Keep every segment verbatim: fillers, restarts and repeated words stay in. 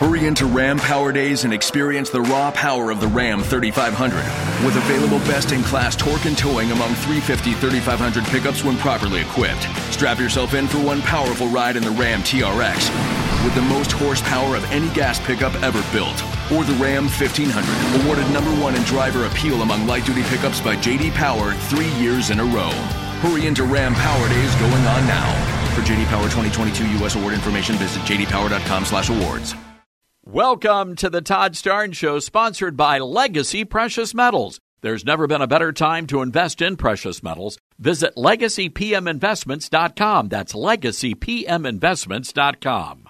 Hurry into Ram Power Days and experience the raw power of the Ram thirty-five hundred. With available best-in-class torque and towing among three fifty thirty-five hundred pickups when properly equipped. Strap yourself in for one powerful ride in the Ram T R X. With the most horsepower of any gas pickup ever built. Or the Ram fifteen hundred, awarded number one in driver appeal among light-duty pickups by J D Power three years in a row. Hurry into Ram Power Days going on now. For J D Power twenty twenty-two U S award information, visit j d power dot com slash awards. Welcome to the Todd Starnes Show, sponsored by Legacy Precious Metals. There's never been a better time to invest in precious metals. Visit legacy p m investments dot com. That's legacy p m investments dot com.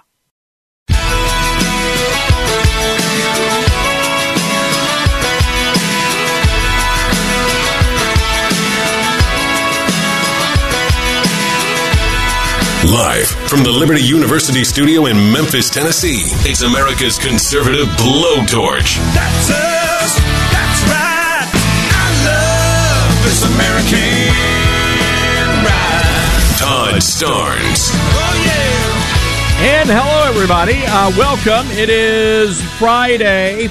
Live from the Liberty University studio in Memphis, Tennessee, it's America's conservative blowtorch. That's us. That's right. I love this American ride. Todd Starnes. Oh, yeah. And hello, everybody. Uh, welcome. It is Friday,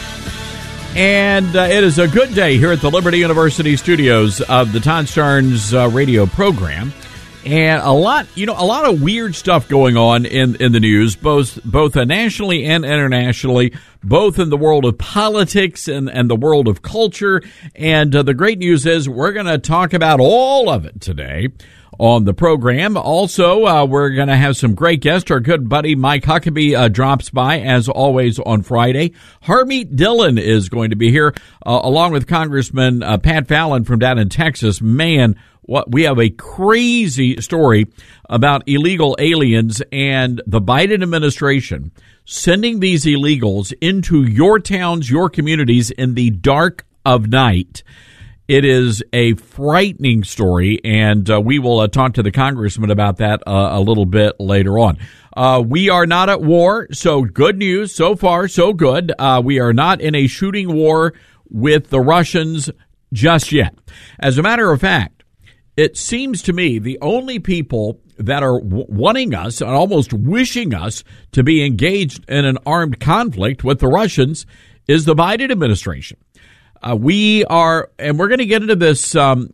and uh, it is a good day here at the Liberty University studios of the Todd Starnes uh, radio program. And a lot, you know, a lot of weird stuff going on in, in the news, both both uh, nationally and internationally, both in the world of politics and, and the world of culture. And uh, the great news is we're going to talk about all of it today on the program. Also, uh, we're going to have some great guests. Our good buddy Mike Huckabee uh, drops by, as always, on Friday. Harmeet Dillon is going to be here, uh, along with Congressman uh, Pat Fallon from down in Texas. Man, what we have a crazy story about illegal aliens and the Biden administration sending these illegals into your towns, your communities in the dark of night. It is a frightening story, and uh, we will uh, talk to the congressman about that uh, a little bit later on. Uh, we are not at war, so good news. So far, so good. Uh, we are not in a shooting war with the Russians just yet. As a matter of fact, it seems to me the only people that are w- wanting us and almost wishing us to be engaged in an armed conflict with the Russians is the Biden administration. Uh, we are, and we're going to get into this um,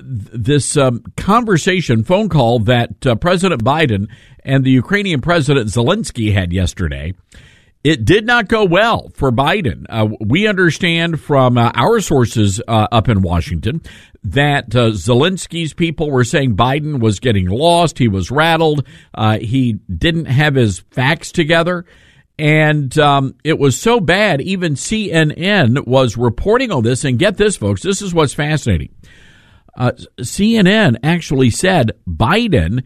this um, conversation, phone call that uh, President Biden and the Ukrainian President Zelensky had yesterday. It did not go well for Biden. Uh, we understand from uh, our sources uh, up in Washington that uh, Zelensky's people were saying Biden was getting lost. He was rattled. Uh, he didn't have his facts together. And um, it was so bad, even C N N was reporting on this. And get this, folks, this is what's fascinating. Uh, C N N actually said Biden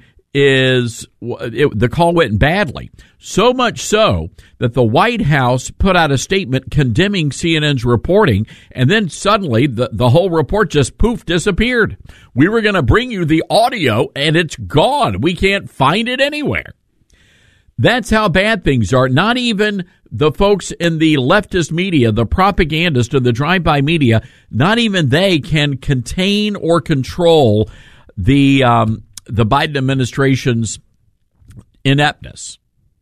is, it, the call went badly. So much so that the White House put out a statement condemning C N N's reporting, and then suddenly the, the whole report just poof disappeared. We were going to bring you the audio, and it's gone. We can't find it anywhere. That's how bad things are. Not even the folks in the leftist media, the propagandists and the drive-by media, not even they can contain or control the um, the Biden administration's ineptness.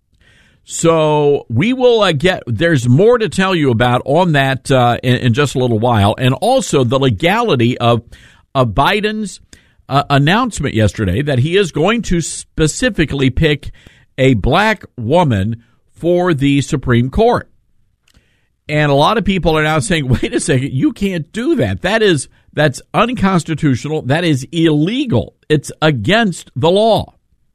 So we will uh, get, there's more to tell you about on that uh, in, in just a little while. And also the legality of, of Biden's uh, announcement yesterday that he is going to specifically pick a black woman for the Supreme Court. And a lot of people are now saying, wait a second, you can't do that. That is, that's unconstitutional. That is illegal. It's against the law.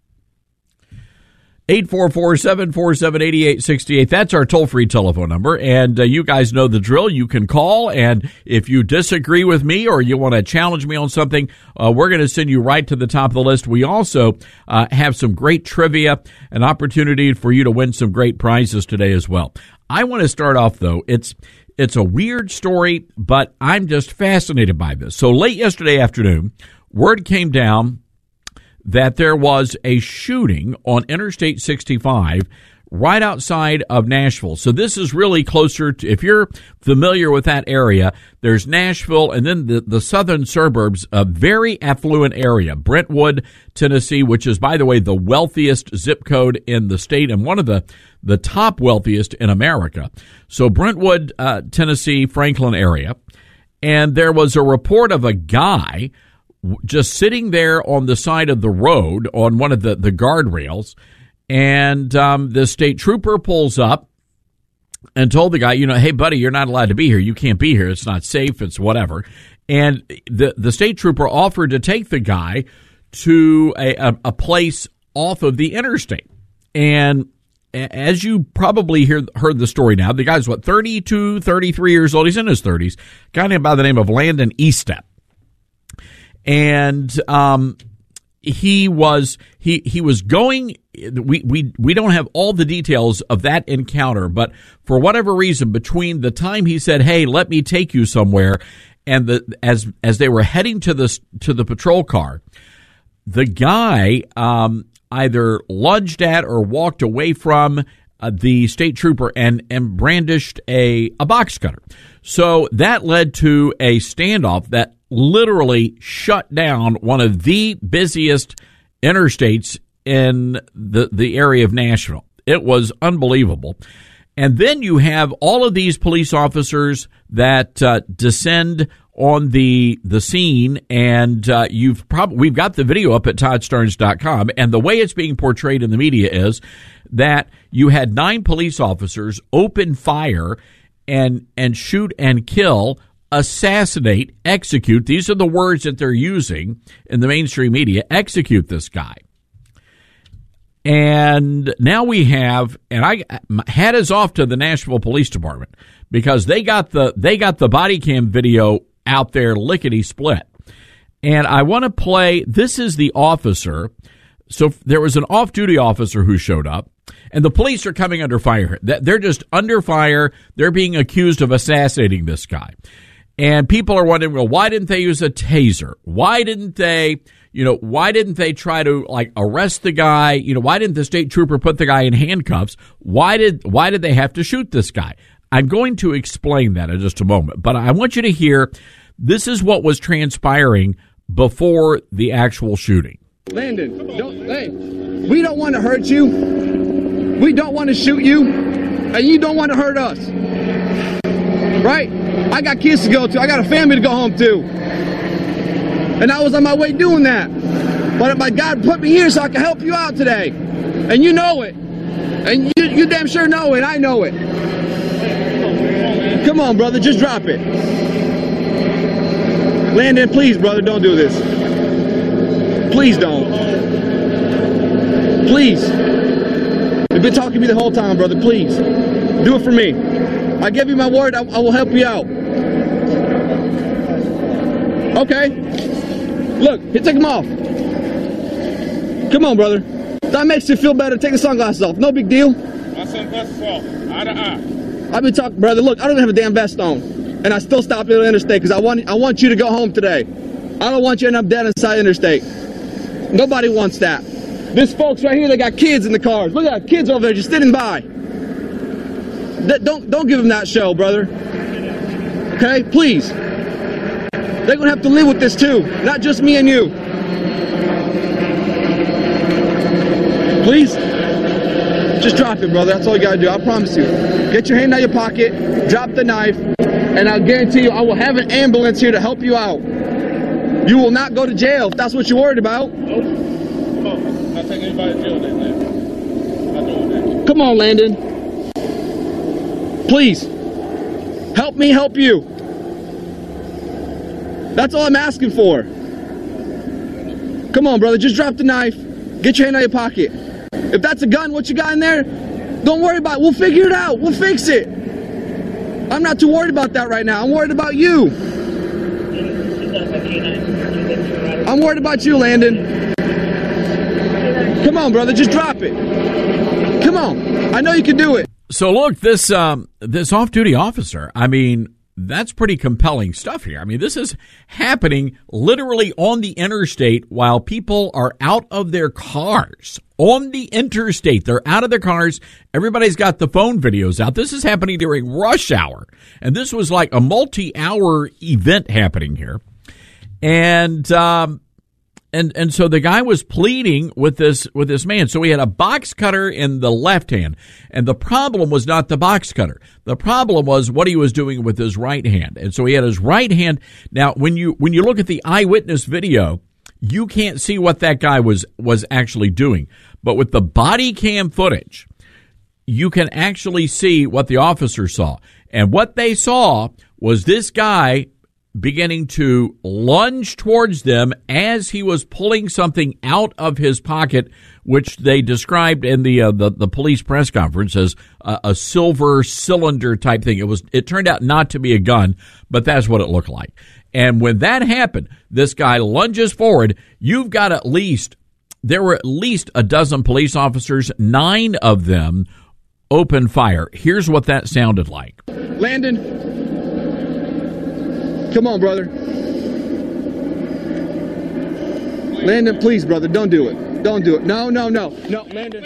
eight four four, seven four seven, eight eight six eight. That's our toll-free telephone number. And uh, you guys know the drill. You can call, and if you disagree with me or you want to challenge me on something, uh, we're going to send you right to the top of the list. We also uh, have some great trivia, an opportunity for you to win some great prizes today as well. I want to start off, though. It's it's a weird story, but I'm just fascinated by this. So late yesterday afternoon, word came down that there was a shooting on Interstate sixty-five right outside of Nashville. So this is really closer to, if you're familiar with that area, there's Nashville and then the, the southern suburbs, a very affluent area, Brentwood, Tennessee, which is, by the way, the wealthiest zip code in the state and one of the, the top wealthiest in America. So Brentwood, uh, Tennessee, Franklin area. And there was a report of a guy just sitting there on the side of the road on one of the, the guardrails. And um, the state trooper pulls up and told the guy, you know, hey, buddy, you're not allowed to be here. You can't be here. It's not safe. It's whatever. And the, the state trooper offered to take the guy to a, a, a place off of the interstate. And as you probably hear, heard the story now, the guy's, what, thirty-two, thirty-three years old. He's in his thirties. A guy named by the name of Landon Estep. And um, he was he he was going. We, we we don't have all the details of that encounter, but for whatever reason, between the time he said, "Hey, let me take you somewhere," and the as as they were heading to the to the patrol car, the guy um, either lunged at or walked away from uh, the state trooper and and brandished a a box cutter. So that led to a standoff that literally shut down one of the busiest interstates in the, the area of Nashville. It was unbelievable. And then you have all of these police officers that uh, descend on the the scene, and uh, you've probably we've got the video up at Todd Starnes dot com, and the way it's being portrayed in the media is that you had nine police officers open fire and and shoot and kill, assassinate, execute. These are the words that they're using in the mainstream media. Execute this guy. And now we have, and I my hat is off to the Nashville Police Department because they got the they got the body cam video out there lickety split. And I want to play. This is the officer. So there was an off-duty officer who showed up, and the police are coming under fire. They're just under fire. They're being accused of assassinating this guy. And people are wondering, well, why didn't they use a taser? Why didn't they, you know, why didn't they try to like arrest the guy? You know, why didn't the state trooper put the guy in handcuffs? Why did, why did they have to shoot this guy? I'm going to explain that in just a moment, but I want you to hear, this is what was transpiring before the actual shooting. Landon, don't, hey, we don't want to hurt you. We don't want to shoot you, and you don't want to hurt us. Right? I got kids to go to. I got a family to go home to. And I was on my way doing that. But my God put me here so I can help you out today. And you know it. And you, you damn sure know it. I know it. Come on, brother. Just drop it. Landon, please, brother, don't do this. Please don't. Please. You've been talking to me the whole time, brother. Please. Do it for me. I give you my word, I, I will help you out. Okay. Look, here, take them off. Come on, brother. That makes you feel better. Take the sunglasses off. No big deal. My sunglasses off. Eye to eye. I've been talking, brother. Look, I don't even have a damn vest on. And I still stopped at the interstate because I want, I want you to go home today. I don't want you to end up dead inside the interstate. Nobody wants that. This folks right here, they got kids in the cars. Look at that, kids over there just sitting by. Don't don't give them that show, brother. Okay, please. They're gonna have to live with this too, not just me and you. Please, just drop it, brother. That's all you gotta do. I promise you. Get your hand out of your pocket, drop the knife, and I'll guarantee you, I will have an ambulance here to help you out. You will not go to jail if that's what you're worried about. Nope. Come on, I'm not taking anybody to jail that day. Not doing that. Come on, Landon. Please, help me help you. That's all I'm asking for. Come on, brother, just drop the knife. Get your hand out of your pocket. If that's a gun, what you got in there, don't worry about it. We'll figure it out. We'll fix it. I'm not too worried about that right now. I'm worried about you. I'm worried about you, Landon. Come on, brother, just drop it. Come on. I know you can do it. So look, this um, this off-duty officer, I mean, that's pretty compelling stuff here. I mean, this is happening literally on the interstate while people are out of their cars. On the interstate, they're out of their cars. Everybody's got the phone videos out. This is happening during rush hour. And this was like a multi-hour event happening here. And, um, And and so the guy was pleading with this with this man. So he had a box cutter in the left hand. And the problem was not the box cutter. The problem was what he was doing with his right hand. And so he had his right hand. Now, when you when you look at the eyewitness video, you can't see what that guy was was actually doing. But with the body cam footage, you can actually see what the officer saw. And what they saw was this guy beginning to lunge towards them as he was pulling something out of his pocket, which they described in the uh, the, the police press conference as a, a silver cylinder type thing. It was. It turned out not to be a gun, but that's what it looked like. And when that happened, this guy lunges forward. You've got at least, there were at least a dozen police officers, nine of them opened fire. Here's what that sounded like. Landon. Come on, brother. Landon, please, brother, don't do it. Don't do it. No, no, no. No, Landon.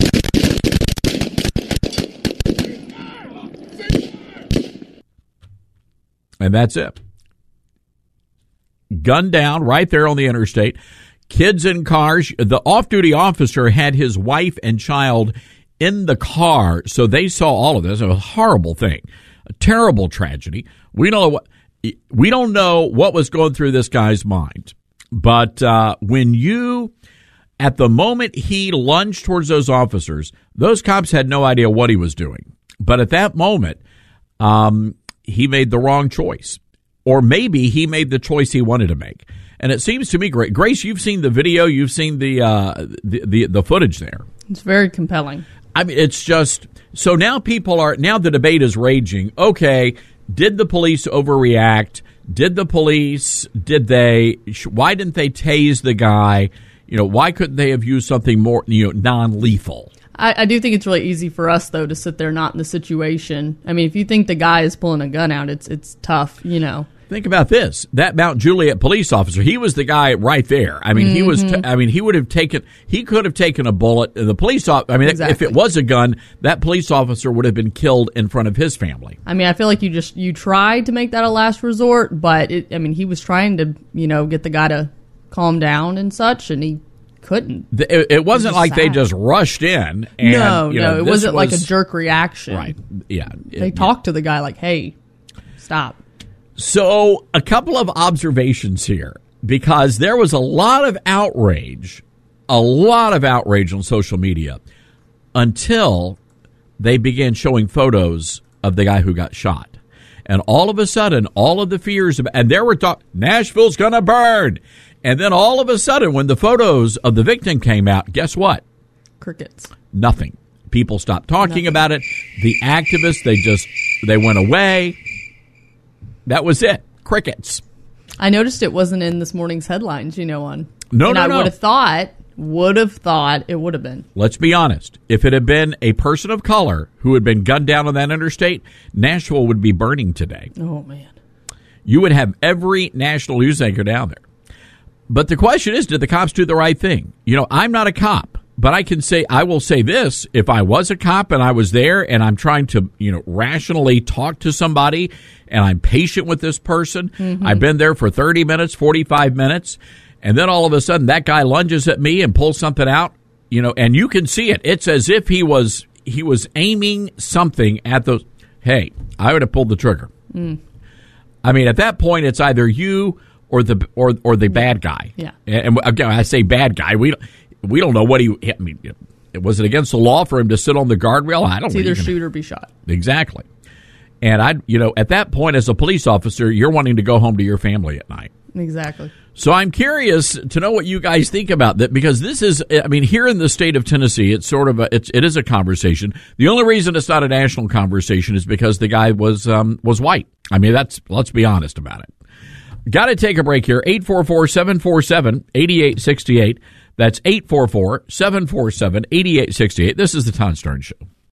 And that's it. Gun down right there on the interstate. Kids in cars. The off-duty officer had his wife and child in the car, so they saw all of this. It was a horrible thing. A terrible tragedy. We don't know what... We don't know what was going through this guy's mind, but uh, when you, at the moment he lunged towards those officers, those cops had no idea what he was doing. But at that moment, um, he made the wrong choice, or maybe he made the choice he wanted to make. And it seems to me, Grace, you've seen the video, you've seen the uh, the, the the footage there. It's very compelling. I mean, it's just so now people are now the debate is raging. Okay. Did the police overreact? Did the police, did they, why didn't they tase the guy? You know, why couldn't they have used something more, you know, non-lethal? I, I do think it's really easy for us, though, to sit there not in the situation. I mean, if you think the guy is pulling a gun out, it's it's tough, you know. Think about this. That Mount Juliet police officer, he was the guy right there. I mean, mm-hmm. he was, t- I mean, he would have taken, he could have taken a bullet. The police, I mean, exactly. If it was a gun, that police officer would have been killed in front of his family. I mean, I feel like you just, you tried to make that a last resort, but it, I mean, he was trying to, you know, get the guy to calm down and such, and he couldn't. It, it wasn't like sad. They just rushed in. And, no, you no, know, it wasn't was, like a jerk reaction. Right. Yeah. They it, talked yeah. to the guy like, hey, stop. So a couple of observations here, because there was a lot of outrage, a lot of outrage on social media until they began showing photos of the guy who got shot. And all of a sudden, all of the fears, of, and there were talk, Nashville's going to burn. And then all of a sudden, when the photos of the victim came out, guess what? Crickets. Nothing. People stopped talking Nothing. about it. The activists, they just, they went away. That was it. Crickets. I noticed it wasn't in this morning's headlines, you know, on. No, and no, I no. would have thought, would have thought it would have been. Let's be honest. If it had been a person of color who had been gunned down on that interstate, Nashville would be burning today. Oh, man. You would have every national news anchor down there. But the question is, did the cops do the right thing? You know, I'm not a cop, but I can say, I will say this. If I was a cop and I was there and I'm trying to, you know, rationally talk to somebody and I'm patient with this person, mm-hmm. I've been there for thirty minutes, forty-five minutes, and then all of a sudden that guy lunges at me and pulls something out, you know, and you can see it. It's as if he was, he was aiming something at those. Hey, I would have pulled the trigger. Mm. I mean, at that point, it's either you or the, or, or the bad guy. Yeah. And again, I say bad guy. We don't, we don't know what he, I mean, was it against the law for him to sit on the guardrail? I don't know. It's either shoot or be shot. Exactly. And I, you know, at that point, as a police officer, you're wanting to go home to your family at night. Exactly. So I'm curious to know what you guys think about that, because this is, I mean, here in the state of Tennessee, it's sort of a, it's, it is a conversation. The only reason it's not a national conversation is because the guy was, um, was white. I mean, that's, let's be honest about it. Got to take a break here. eight four four, seven four seven, eight eight six eight. That's eight four four, seven four seven, eight eight six eight. This is the Todd Starnes Show.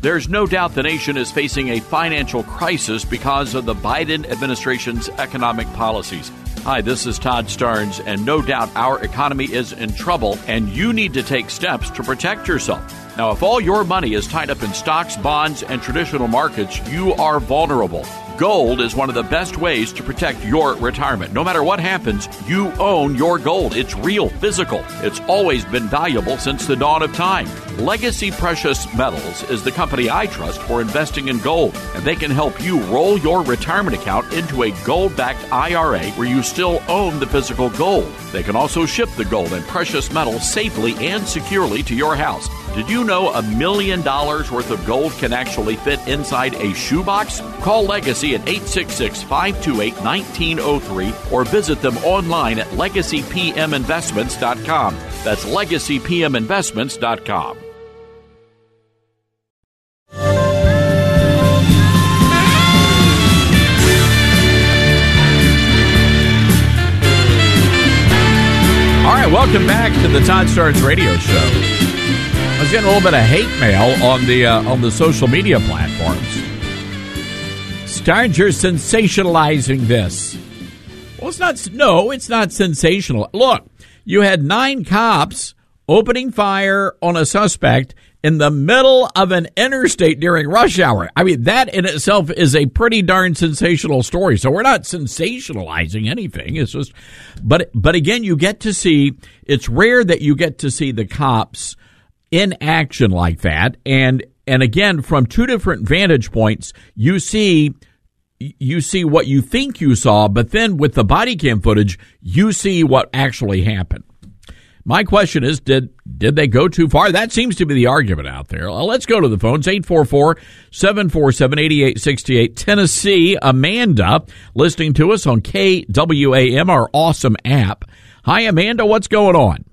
There's no doubt the nation is facing a financial crisis because of the Biden administration's economic policies. Hi, this is Todd Starnes, and no doubt our economy is in trouble, and you need to take steps to protect yourself. Now, if all your money is tied up in stocks, bonds, and traditional markets, you are vulnerable. Gold is one of the best ways to protect your retirement. No matter what happens, you own your gold. It's real, physical. It's always been valuable since the dawn of time. Legacy Precious Metals is the company I trust for investing in gold, and they can help you roll your retirement account into a gold-backed I R A where you still own the physical gold. They can also ship the gold and precious metals safely and securely to your house. Did you know a million dollars worth of gold can actually fit inside a shoebox? Call Legacy at eight six six, five two eight, one nine zero three or visit them online at legacy p m investments dot com. That's legacy p m investments dot com. All right, welcome back to the Todd Starnes Radio Show. I was getting a little bit of hate mail on the uh, on the social media platforms. Starnes, you're sensationalizing this. Well, it's not. No, it's not sensational. Look, you had nine cops opening fire on a suspect in the middle of an interstate during rush hour. I mean, that in itself is a pretty darn sensational story. So we're not sensationalizing anything. It's just, but but again, you get to see. It's rare that you get to see the cops in action like that, and and again, from two different vantage points, you see you see what you think you saw, but then with the body cam footage, you see what actually happened. My question is, did did they go too far? That seems to be the argument out there. Well, let's go to the phones, eight four four, seven four seven, eight eight six eight. Tennessee, Amanda, listening to us on K W A M, our awesome app. Hi, Amanda, what's going on?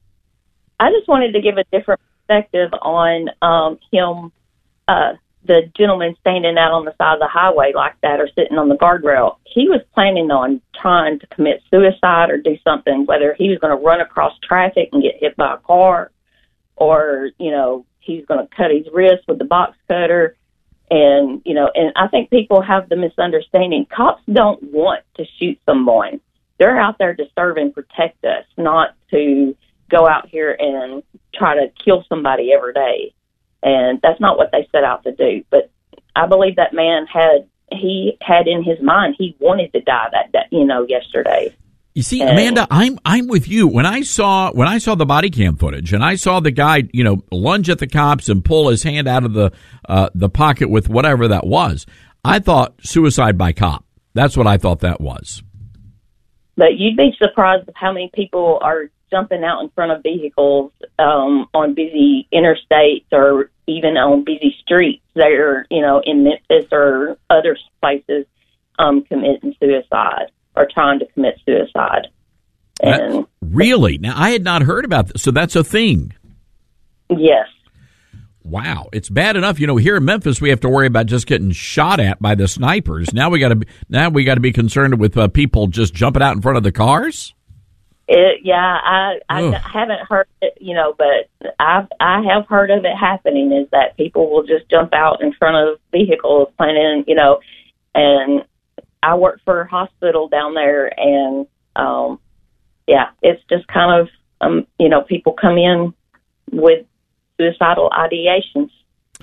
I just wanted to give a different perspective on um, him, uh, the gentleman standing out on the side of the highway like that or sitting on the guardrail. He was planning on trying to commit suicide or do something, whether he was going to run across traffic and get hit by a car or, you know, he's going to cut his wrist with the box cutter. And, you know, and I think people have the misunderstanding. Cops don't want to shoot someone. They're out there to serve and protect us, not to go out here and try to kill somebody every day. And that's not what they set out to do. But I believe that man had, he had in his mind, he wanted to die that, that you know, yesterday. You see, and, Amanda, I'm I'm with you. When I saw when I saw the body cam footage and I saw the guy, you know, lunge at the cops and pull his hand out of the uh, the pocket with whatever that was, I thought suicide by cop. That's what I thought that was. But you'd be surprised of how many people are jumping out in front of vehicles um, on busy interstates or even on busy streets there, you know, in Memphis or other places, um, committing suicide or trying to commit suicide. And that, really? Now, I had not heard about this. So that's a thing. Yes. Wow. It's bad enough, you know, here in Memphis, we have to worry about just getting shot at by the snipers. Now we got to be, now we got to be concerned with uh, people just jumping out in front of the cars. It, yeah, I, I haven't heard it, you know, but I've, I have heard of it happening is that people will just jump out in front of vehicles planning, you know, and I work for a hospital down there and, um, yeah, it's just kind of, um, you know, people come in with suicidal ideations.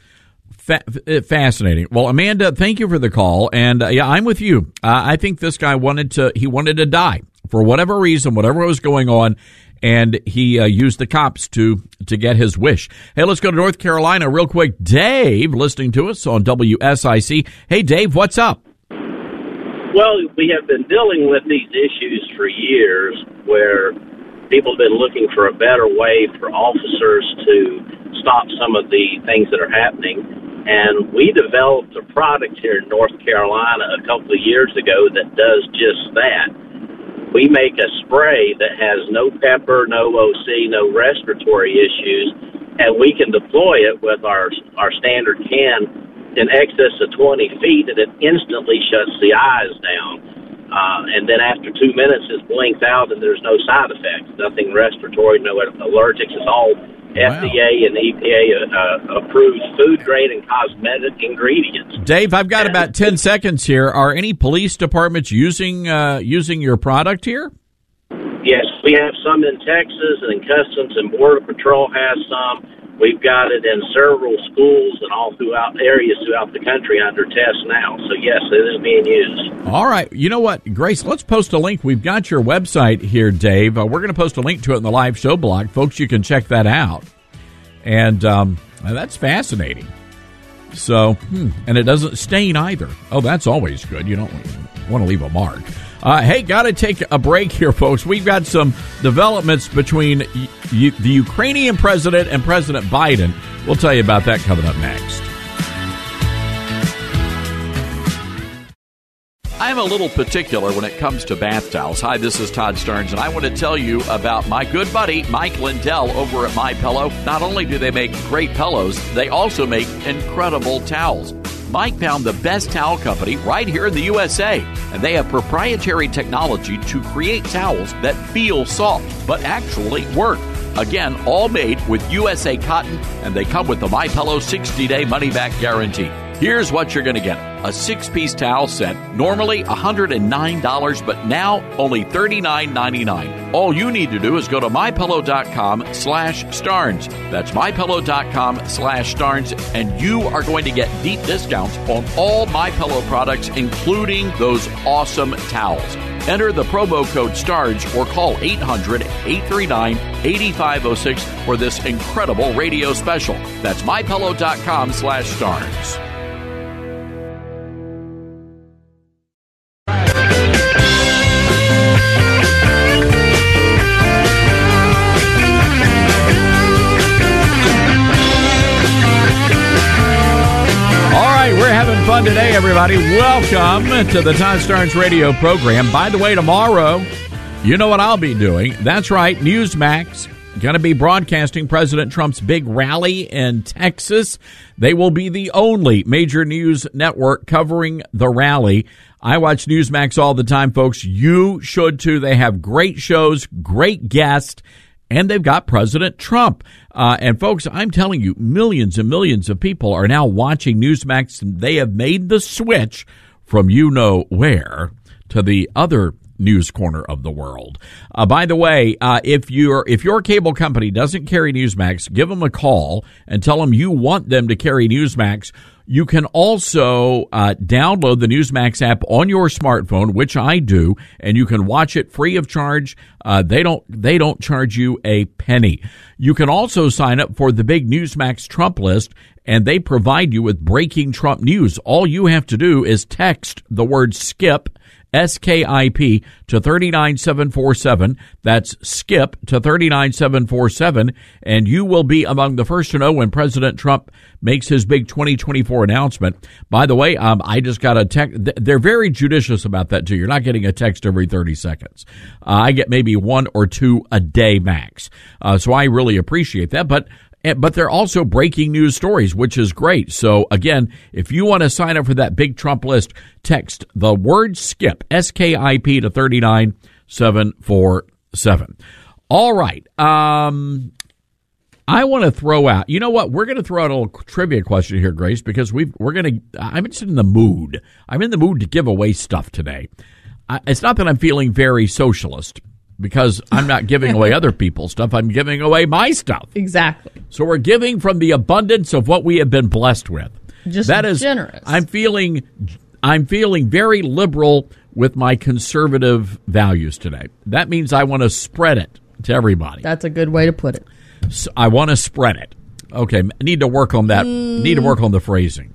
Fa- fascinating. Well, Amanda, thank you for the call. And uh, yeah, I'm with you. Uh, I think this guy wanted to, he wanted to die. For whatever reason, whatever was going on, and he uh, used the cops to to get his wish. Hey, let's go to North Carolina real quick. Dave, listening to us on W S I C. Hey, Dave, what's up? Well, we have been dealing with these issues for years where people have been looking for a better way for officers to stop some of the things that are happening. And we developed a product here in North Carolina a couple of years ago that does just that. We make a spray that has no pepper, no O C, no respiratory issues, and we can deploy it with our our standard can in excess of twenty feet, and it instantly shuts the eyes down. Uh, and then after two minutes, it blinks out, and there's no side effects, nothing respiratory, no allergics. It's all F D A and E P A uh, approves food grade and cosmetic ingredients. Dave, I've got about ten seconds here. Are any police departments using uh, using your product here? Yes, we have some in Texas, and Customs and Border Patrol has some. We've got it in several schools and all throughout areas throughout the country under test now. So, yes, it is being used. All right. You know what, Grace, let's post a link. We've got your website here, Dave. Uh, we're going to post a link to it in the live show blog. Folks, you can check that out. And um, that's fascinating. So, hmm, and it doesn't stain either. Oh, that's always good. You don't want to leave a mark. Uh, hey, got to take a break here, folks. We've got some developments between y- y- the Ukrainian president and President Biden. We'll tell you about that coming up next. I'm a little particular when it comes to bath towels. Hi, this is Todd Stearns, and I want to tell you about my good buddy, Mike Lindell, over at MyPillow. Not only do they make great pillows, they also make incredible towels. Mike found the best towel company right here in the U S A, and they have proprietary technology to create towels that feel soft, but actually work. Again, all made with U S A cotton, and they come with the MyPillow sixty-day money-back guarantee. Here's what you're going to get. A six-piece towel set, normally one hundred nine dollars, but now only thirty-nine ninety-nine. All you need to do is go to MyPillow.com slash Starnes. That's MyPillow.com slash Starnes, and you are going to get deep discounts on all MyPillow products, including those awesome towels. Enter the promo code STARNS or call eight hundred, eight three nine, eight five zero six for this incredible radio special. That's MyPillow.com slash Starnes. Fun today, everybody. Welcome to the Todd Stearns radio program. By the way, tomorrow, you know what I'll be doing. That's right, Newsmax going to be broadcasting President Trump's big rally in Texas. They will be the only major news network covering the rally. I watch Newsmax all the time, folks. You should too. They have great shows, great guests, and they've got President Trump. Uh, and, folks, I'm telling you, millions and millions of people are now watching Newsmax, and they have made the switch from you-know-where to the other news corner of the world. Uh, by the way, uh, if your if your cable company doesn't carry Newsmax, give them a call and tell them you want them to carry Newsmax. You can also uh, download the Newsmax app on your smartphone, which I do, and you can watch it free of charge. Uh, they don't they don't charge you a penny. You can also sign up for the big Newsmax Trump list, and they provide you with breaking Trump news. All you have to do is text the word SKIP, S K I P, to three nine seven four seven. That's SKIP to three nine seven four seven, and you will be among the first to know when President Trump makes his big twenty twenty-four announcement. By the way, um, I just got a text. They're very judicious about that, too. You're not getting a text every thirty seconds. Uh, I get maybe one or two a day max. Uh, so I really appreciate that. But But they're also breaking news stories, which is great. So, again, if you want to sign up for that big Trump list, text the word SKIP, S K I P, to three nine seven four seven. All right. Um, I want to throw out, you know what? We're going to throw out a little trivia question here, Grace, because we've, we're going to, I'm just in the mood. I'm in the mood to give away stuff today. I, it's not that I'm feeling very socialist, because I'm not giving away other people's stuff. I'm giving away my stuff. Exactly. So we're giving from the abundance of what we have been blessed with. Just that is generous. I'm feeling I'm feeling very liberal with my conservative values today. That means I want to spread it to everybody. That's a good way to put it. So I want to spread it. Okay, need to work on that. Mm. Need to work on the phrasing.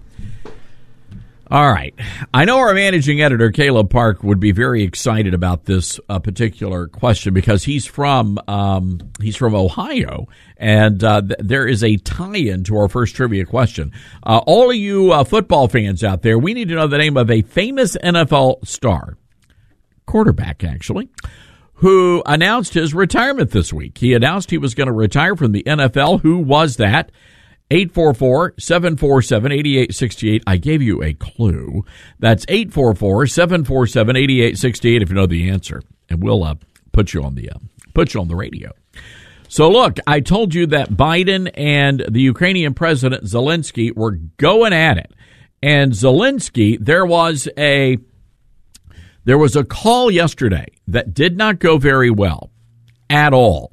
All right. I know our managing editor, Caleb Park, would be very excited about this uh, particular question because he's from um, he's from Ohio, and uh, th- there is a tie-in to our first trivia question. Uh, all of you uh, football fans out there, we need to know the name of a famous N F L star, quarterback actually, who announced his retirement this week. He announced he was going to retire from the N F L. Who was that? eight four four, seven four seven, eight eight six eight. I gave you a clue. That's eight four four, seven four seven, eight eight six eight if you know the answer. And we'll uh, put you on the uh, put you on the radio. So, look, I told you that Biden and the Ukrainian President Zelensky were going at it. And Zelensky, there was a there was a call yesterday that did not go very well at all.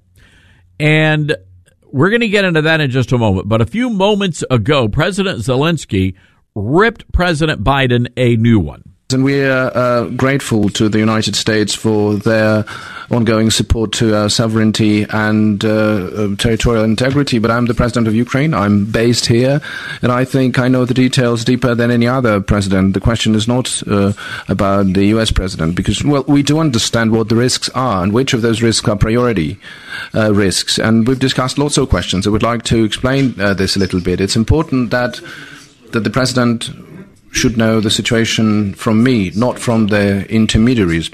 And we're going to get into that in just a moment. But a few moments ago, President Zelensky ripped President Biden a new one. And we are uh, grateful to the United States for their ongoing support to our sovereignty and uh, territorial integrity. But I'm the president of Ukraine. I'm based here, and I think I know the details deeper than any other president. The question is not uh, about the U S president, because, well, we do understand what the risks are and which of those risks are priority uh, risks. And we've discussed lots of questions. I would like to explain uh, this a little bit. It's important that that the president should know the situation from me, not from the intermediaries.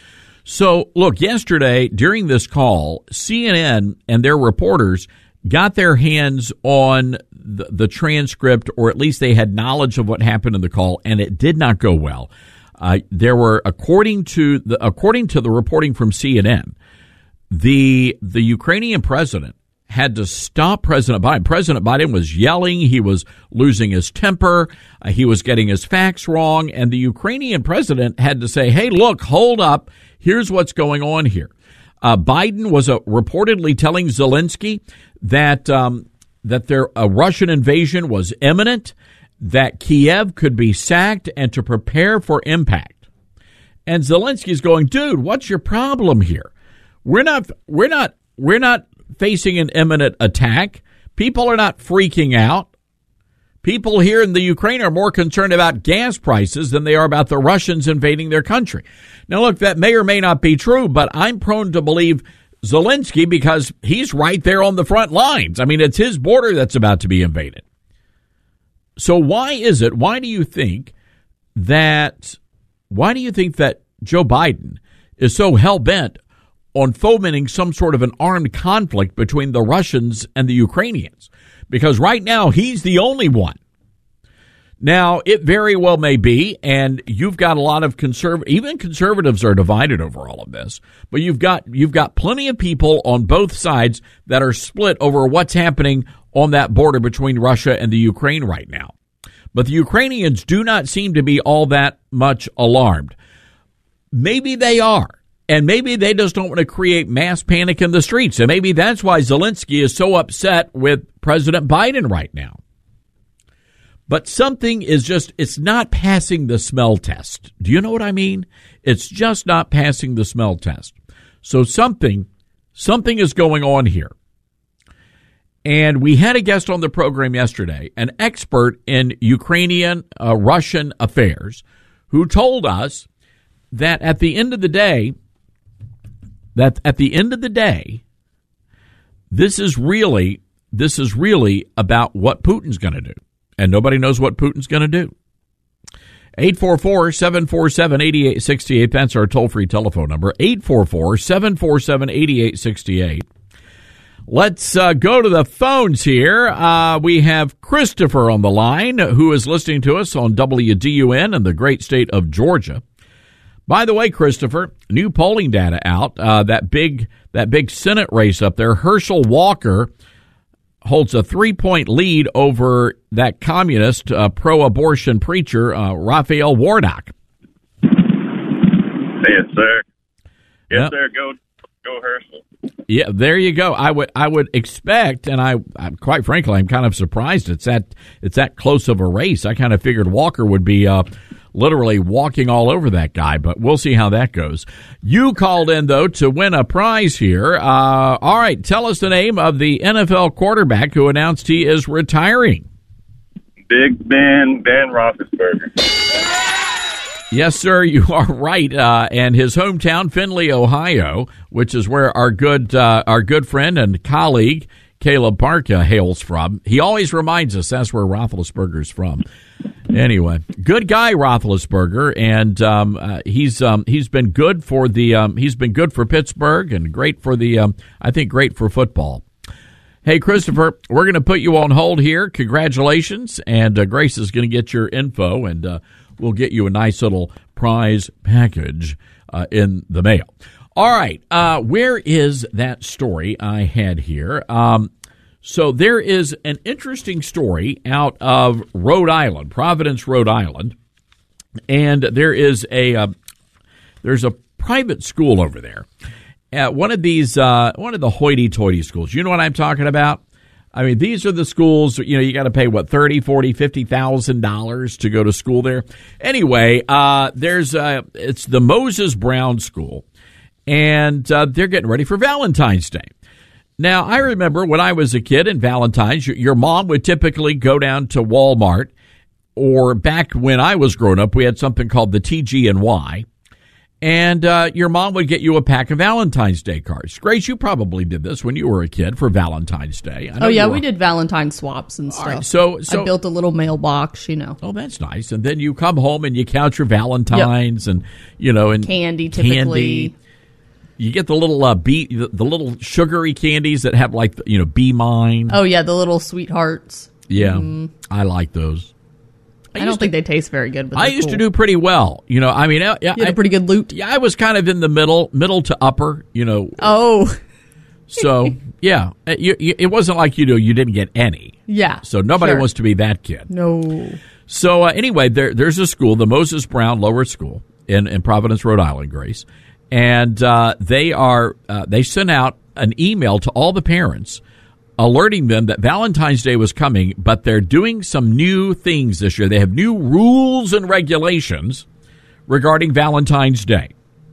So, look, yesterday during this call, C N N and their reporters got their hands on the, the transcript, or at least they had knowledge of what happened in the call, and it did not go well. Uh, there were, according to the according to the reporting from C N N, the the Ukrainian president had to stop President Biden. President Biden was yelling. He was losing his temper. Uh, he was getting his facts wrong. And the Ukrainian president had to say, hey, look, hold up. Here's what's going on here. Uh, Biden was uh, reportedly telling Zelensky that um, that there a Russian invasion was imminent, that Kiev could be sacked, and to prepare for impact. And Zelensky's going, dude, what's your problem here? We're not, we're not, we're not facing an imminent attack. People are not freaking out. People here in the Ukraine are more concerned about gas prices than they are about the Russians invading their country. Now, look, that may or may not be true, but I'm prone to believe Zelensky because he's right there on the front lines. I mean, it's his border that's about to be invaded. So why is it, why do you think that, why do you think that Joe Biden is so hell-bent on fomenting some sort of an armed conflict between the Russians and the Ukrainians? Because right now, he's the only one. Now, it very well may be, and you've got a lot of conserv- even conservatives are divided over all of this, but you've got you've got plenty of people on both sides that are split over what's happening on that border between Russia and the Ukraine right now. But the Ukrainians do not seem to be all that much alarmed. Maybe they are. And maybe they just don't want to create mass panic in the streets. And maybe that's why Zelensky is so upset with President Biden right now. But something is just, it's not passing the smell test. Do you know what I mean? It's just not passing the smell test. So something, something is going on here. And we had a guest on the program yesterday, an expert in Ukrainian, uh, Russian affairs, who told us that at the end of the day, that at the end of the day, this is really this is really about what Putin's going to do. And nobody knows what Putin's going to do. eight four four, seven four seven, eight eight six eight. That's our toll-free telephone number, eight four four, seven four seven, eight eight six eight. Let's uh, go to the phones here. Uh, we have Christopher on the line, who is listening to us on W D U N in the great state of Georgia. By the way, Christopher, new polling data out, uh, that big that big Senate race up there, Herschel Walker holds a three-point lead over that communist uh, pro-abortion preacher, uh, Raphael Warnock. Yes, sir. Yes, yep. sir. Go, go, Herschel. Yeah, there you go. I would, I would expect, and I, I, quite frankly, I'm kind of surprised it's that, it's that close of a race. I kind of figured Walker would be uh, literally walking all over that guy, but we'll see how that goes. You called in though to win a prize here. Uh, all right, tell us the name of the N F L quarterback who announced he is retiring. Big Ben, Ben Roethlisberger. Yes, sir, you are right. Uh, and his hometown, Findlay, Ohio, which is where our good uh, our good friend and colleague Caleb Parka hails from. He always reminds us that's where Roethlisberger's from. Anyway, good guy Roethlisberger, and um, uh, he's um, he's been good for the um, he's been good for Pittsburgh and great for the um, I think great for football. Hey, Christopher, we're going to put you on hold here. Congratulations, and uh, Grace is going to get your info, and uh, we'll get you a nice little prize package uh, in the mail. All right. Uh, where is that story I had here? Um, so there is an interesting story out of Rhode Island, Providence, Rhode Island, and there is a uh, there's a private school over there. Uh, one of these, uh, one of the hoity-toity schools. You know what I'm talking about? I mean, these are the schools, you know, you got to pay, what, thirty, forty, fifty thousand dollars to go to school there. Anyway, uh, there's, uh, it's the Moses Brown School, and uh, they're getting ready for Valentine's Day. Now, I remember when I was a kid in Valentine's, your, your mom would typically go down to Walmart, or back when I was growing up, we had something called the T G N Y. And uh, your mom would get you a pack of Valentine's Day cards. Grace, you probably did this when you were a kid for Valentine's Day. I know oh, yeah, were... we did Valentine swaps and stuff. Right, so, so I built a little mailbox, you know. Oh, that's nice. And then you come home and you count your Valentines yep. and, you know, and candy, typically. Candy. You get the little uh, bee, the, the little sugary candies that have, like, you know, Be Mine. Oh, yeah, the little sweethearts. Yeah, mm. I like those. I, I don't think to, they taste very good. But I used cool. to do pretty well. You know, I mean, yeah, you had I, a pretty good loot. Yeah, I was kind of in the middle, middle to upper. You know. Oh. So yeah, you, you, it wasn't like you know you didn't get any. Yeah. So nobody sure. wants to be that kid. No. So uh, anyway, there, there's a school, the Moses Brown Lower School in, in Providence, Rhode Island, Grace, and uh, they are uh, they sent out an email to all the parents, alerting them that Valentine's Day was coming, but they're doing some new things this year. They have new rules and regulations regarding Valentine's Day.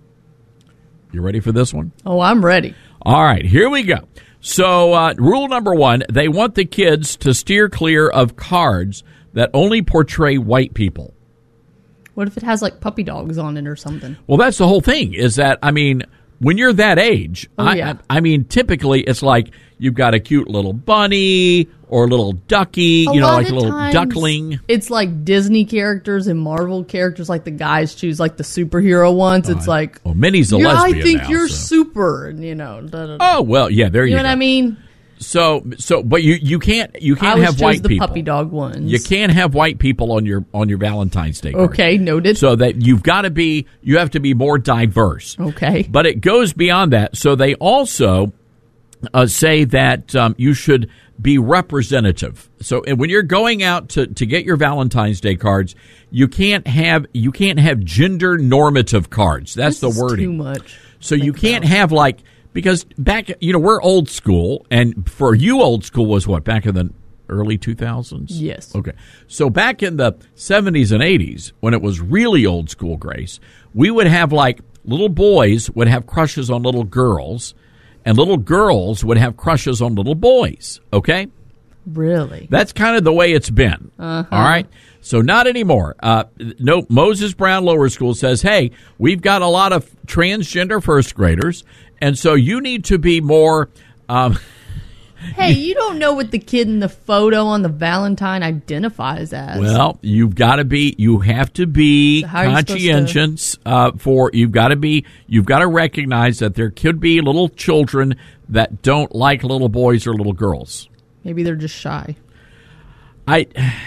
You ready for this one? Oh, I'm ready. All right, here we go. So, uh, rule number one, they want the kids to steer clear of cards that only portray white people. What if it has, like, puppy dogs on it or something? Well, that's the whole thing, is that, I mean, when you're that age, oh, I, yeah. I, I mean, typically it's like you've got a cute little bunny or a little ducky, a you know, like a of little times, duckling. It's like Disney characters and Marvel characters, like the guys choose like the superhero ones. It's uh, like, well, Minnie's a yeah, lesbian I think now, you're so. super, and you know. Da, da, da. Oh well, yeah, there you, you go. know what I mean? So, so, but you, you can't you can't I have chose white the people. puppy dog ones. You can't have white people on your on your Valentine's Day card. Okay, noted. So that you've got to be you have to be more diverse. Okay, but it goes beyond that. So they also uh, say that um, you should be representative. So when you're going out to, to get your Valentine's Day cards, you can't have you can't have gender normative cards. That's this the wording. Is too much. So you can't have like. Because back, you know, we're old school, and for you, old school was what, back in the early two thousands? Yes. Okay. So back in the seventies and eighties, when it was really old school, Grace, we would have, like, little boys would have crushes on little girls, and little girls would have crushes on little boys, okay? Really? That's kind of the way it's been, uh-huh. all right? So not anymore. Uh, no, Moses Brown Lower School says, hey, we've got a lot of transgender first graders, and so you need to be more... Um, hey, you don't know what the kid in the photo on the Valentine identifies as. Well, you've got to be, you have to be so conscientious uh, for, you've got to be, you've got to recognize that there could be little children that don't like little boys or little girls. Maybe they're just shy. I...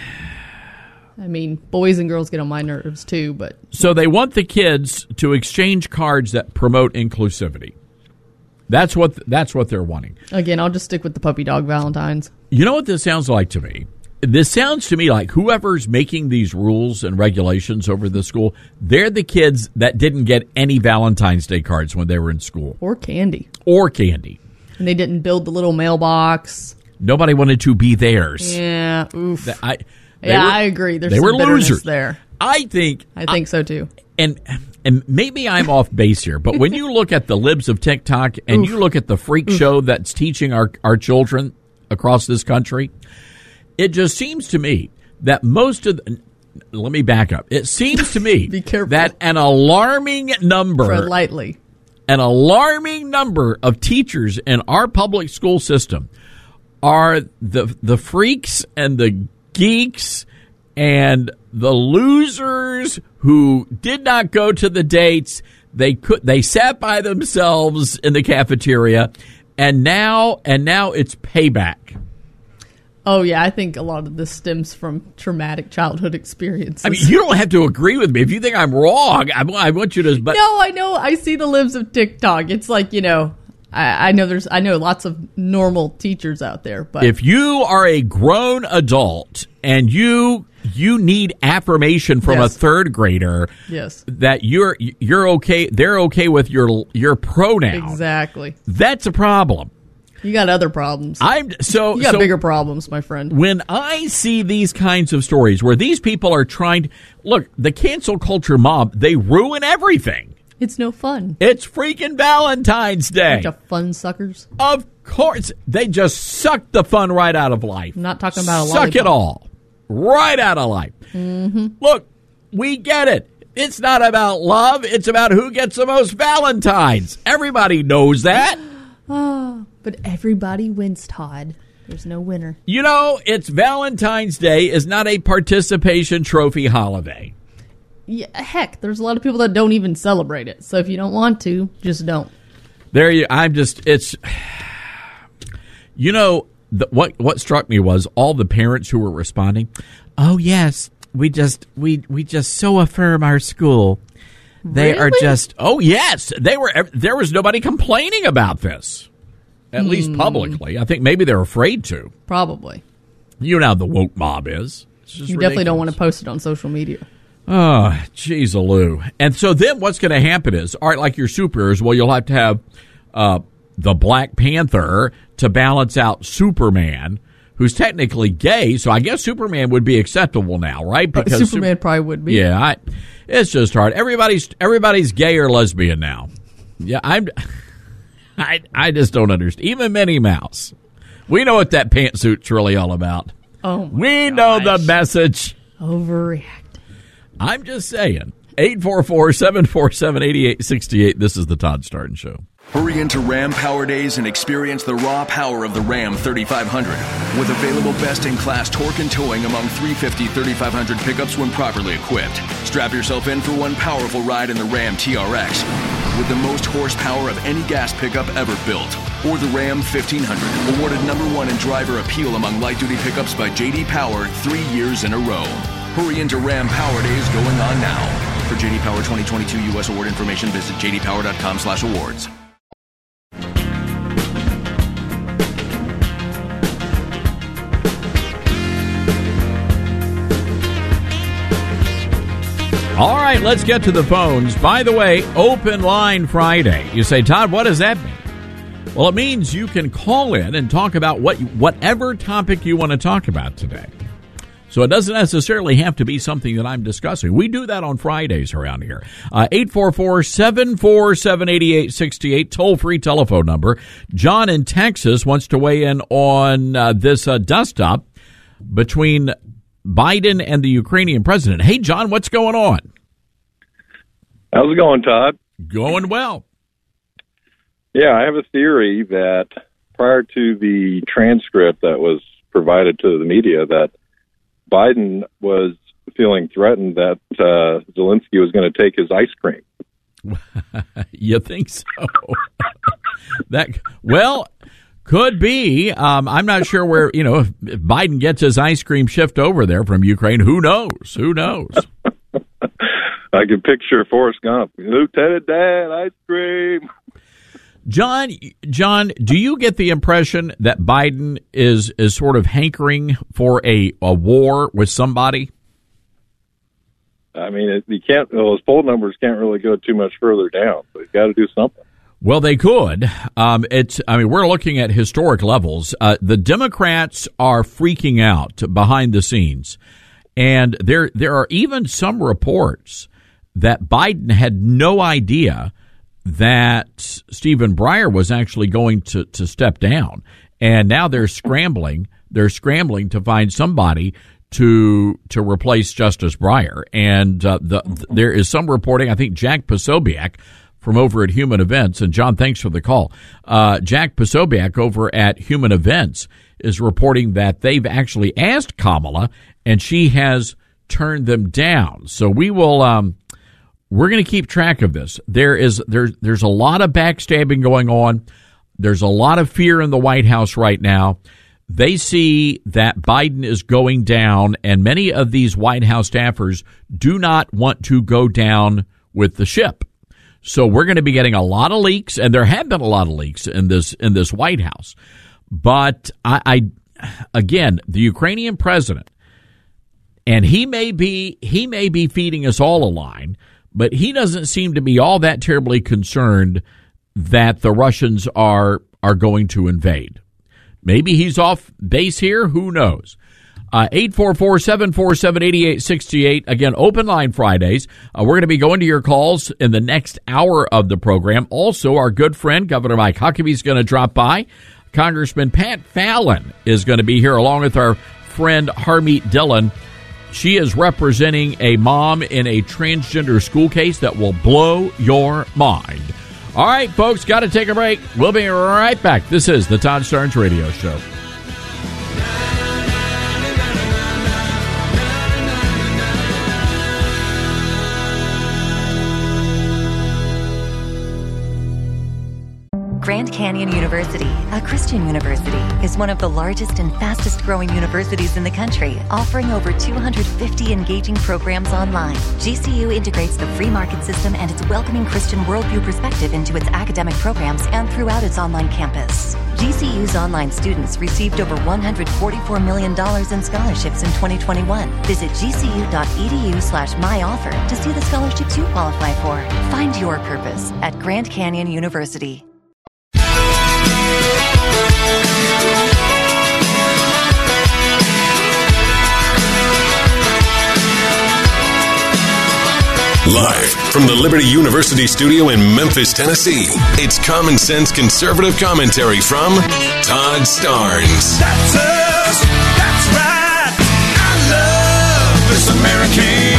I mean, boys and girls get on my nerves too, but... So they want the kids to exchange cards that promote inclusivity. That's what that's what they're wanting. Again, I'll just stick with the puppy dog Valentines. You know what this sounds like to me? This sounds to me like whoever's making these rules and regulations over the school, they're the kids that didn't get any Valentine's Day cards when they were in school. Or candy. Or candy. And they didn't build the little mailbox. Nobody wanted to be theirs. Yeah, oof. I, yeah, were, I agree. There's they some were bitterness losers there. I think. I think I, so too. And and maybe I'm off base here, but when you look at the libs of TikTok and Oof. you look at the freak Oof. show that's teaching our, our children across this country, it just seems to me that most of the, let me back up. It seems to me Be careful. that an alarming number, Tread lightly. an alarming number of teachers in our public school system are the the freaks and the geeks and the losers who did not go to the dates. They could they sat by themselves in the cafeteria, and now and now it's payback. Oh, yeah, I think a lot of this stems from traumatic childhood experiences. I mean, you don't have to agree with me. If you think I'm wrong, I, I want you to... But no, I know. I see the libs of TikTok. It's like, you know, I, I know there's, I know lots of normal teachers out there, but... If you are a grown adult and you you need affirmation from Yes. a third grader Yes. that you're you're okay, they're okay with your your pronoun. Exactly. That's a problem. You got other problems. I'm so You got so bigger problems, my friend. when I see these kinds of stories where these people are trying to look, the cancel culture mob, they ruin everything. It's no fun. It's freaking Valentine's Day. Bunch of fun suckers. Of course, they just suck the fun right out of life. I'm not talking about a Suck lollipop. it all right out of life. Mm-hmm. Look, we get it. It's not about love. It's about who gets the most Valentines. Everybody knows that. Oh, but everybody wins, Todd. There's no winner. You know, it's Valentine's Day is not a participation trophy holiday. Yeah, heck, there's a lot of people that don't even celebrate it. So if you don't want to, just don't. There you. I'm just. It's. You know the, what? What struck me was all the parents who were responding. Oh yes, we just we we just so affirm our school. They are Really? just. Oh yes, they were. There was nobody complaining about this, at least Hmm. publicly. I think maybe they're afraid to. Probably. You know how the woke mob is. It's just You definitely don't ridiculous. want to post it on social media. Oh, geez, Lou. And so then what's going to happen is, all right, like your superheroes, well, you'll have to have uh, the Black Panther to balance out Superman, who's technically gay. So I guess Superman would be acceptable now, right? Because Superman probably would be. Yeah, I, it's just hard. Everybody's everybody's gay or lesbian now. Yeah, I'm. I I just don't understand. Even Minnie Mouse. We know what that pantsuit's really all about. Oh, my we know the gosh. message. Overreact. I'm just saying. eight four four, seven four seven, eight eight six eight. This is the Todd Starton Show. Hurry into Ram Power Days and experience the raw power of the Ram thirty-five hundred. With available best-in-class torque and towing among three fifty, thirty-five hundred pickups when properly equipped. Strap yourself in for one powerful ride in the Ram T R X. With the most horsepower of any gas pickup ever built. Or the Ram fifteen hundred, awarded number one in driver appeal among light-duty pickups by J D Power three years in a row. Hurry into Ram Power Days going on now. For J D Power twenty twenty-two U S award information, visit j d power dot com slash awards. All right, let's get to the phones. By the way, Open Line Friday. You say, Todd, what does that mean? Well, it means you can call in and talk about what whatever topic you want to talk about today. So it doesn't necessarily have to be something that I'm discussing. We do that on Fridays around here. Uh, eight four four, seven four seven, eight eight six eight, toll-free telephone number. John in Texas wants to weigh in on uh, this uh, dust-up between Biden and the Ukrainian president. Hey, John, what's going on? How's it going, Todd? Going well. Yeah, I have a theory that prior to the transcript that was provided to the media, that Biden was feeling threatened that uh, Zelensky was going to take his ice cream. You think so? that well, could be. Um, I'm not sure where, you know, if, if Biden gets his ice cream shipped over there from Ukraine, who knows? Who knows? I can picture Forrest Gump. Lieutenant Dan, ice cream. John, John, do you get the impression that Biden is is sort of hankering for a, a war with somebody? I mean, it, you can't. Well, his poll numbers can't really go too much further down. So he's got to do something. Well, they could. Um, it's. I mean, we're looking at historic levels. Uh, the Democrats are freaking out behind the scenes, and there there are even some reports that Biden had no idea that Stephen Breyer was actually going to, to step down. And now they're scrambling. They're scrambling to find somebody to to replace Justice Breyer. And uh, the, th- there is some reporting, I think Jack Posobiec from over at Human Events, and John, thanks for the call. Uh, Jack Posobiec over at Human Events is reporting that they've actually asked Kamala, and she has turned them down. So we will... Um, We're going to keep track of this. There is there's there's a lot of backstabbing going on. There's a lot of fear in the White House right now. They see that Biden is going down, and many of these White House staffers do not want to go down with the ship. So we're going to be getting a lot of leaks, and there have been a lot of leaks in this in this White House. But I, I again, the Ukrainian president, and he may be he may be feeding us all a line, but he doesn't seem to be all that terribly concerned that the Russians are are going to invade. Maybe he's off base here. Who knows? Uh, eight four four, seven four seven, eight eight six eight. Again, open line Fridays. Uh, we're going to be going to your calls in the next hour of the program. Also, our good friend, Governor Mike Huckabee, is going to drop by. Congressman Pat Fallon is going to be here along with our friend Harmeet Dillon. She is representing a mom in a transgender school case that will blow your mind. All right, folks, got to take a break. We'll be right back. This is the Todd Starnes Radio Show. Grand Canyon University, a Christian university, is one of the largest and fastest growing universities in the country, offering over two hundred fifty engaging programs online. G C U integrates the free market system and its welcoming Christian worldview perspective into its academic programs and throughout its online campus. G C U's online students received over one hundred forty-four million dollars in scholarships in twenty twenty-one. Visit gcu.edu slash myoffer to see the scholarships you qualify for. Find your purpose at Grand Canyon University. Live from the Liberty University studio in Memphis, Tennessee, it's Common Sense Conservative Commentary from Todd Starnes. That's us. That's right. I love this American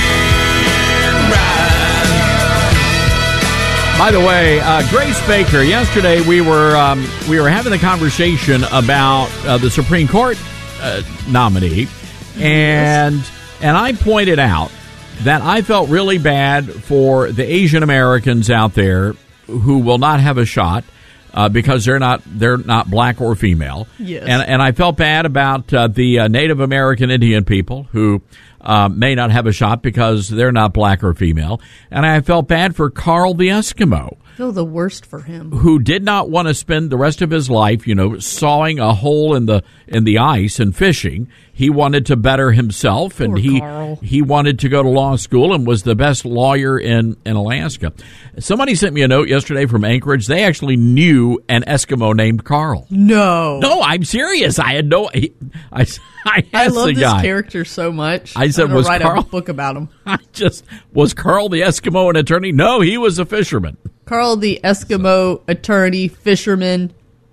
ride. By the way, uh, Grace Baker, yesterday we were um, we were having a conversation about uh, the Supreme Court uh, nominee, and and I pointed out that I felt really bad for the Asian Americans out there who will not have a shot uh, because they're not they're not black or female. Yes. And and I felt bad about uh, the uh, Native American Indian people who uh, may not have a shot because they're not black or female. And I felt bad for Carl the Eskimo, Oh, the worst for him. who did not want to spend the rest of his life, you know, sawing a hole in the in the ice and fishing. He wanted to better himself, and Poor he Carl. he wanted to go to law school and was the best lawyer in, in Alaska. Somebody sent me a note yesterday from Anchorage. They actually knew an Eskimo named Carl. No. No, I'm serious. I had no. I I, I I asked love the this guy. character so much. I said, I'm gonna was write Carl- a book about him. I just was Carl the Eskimo an attorney? No, he was a fisherman. Carl the Eskimo attorney, fisherman.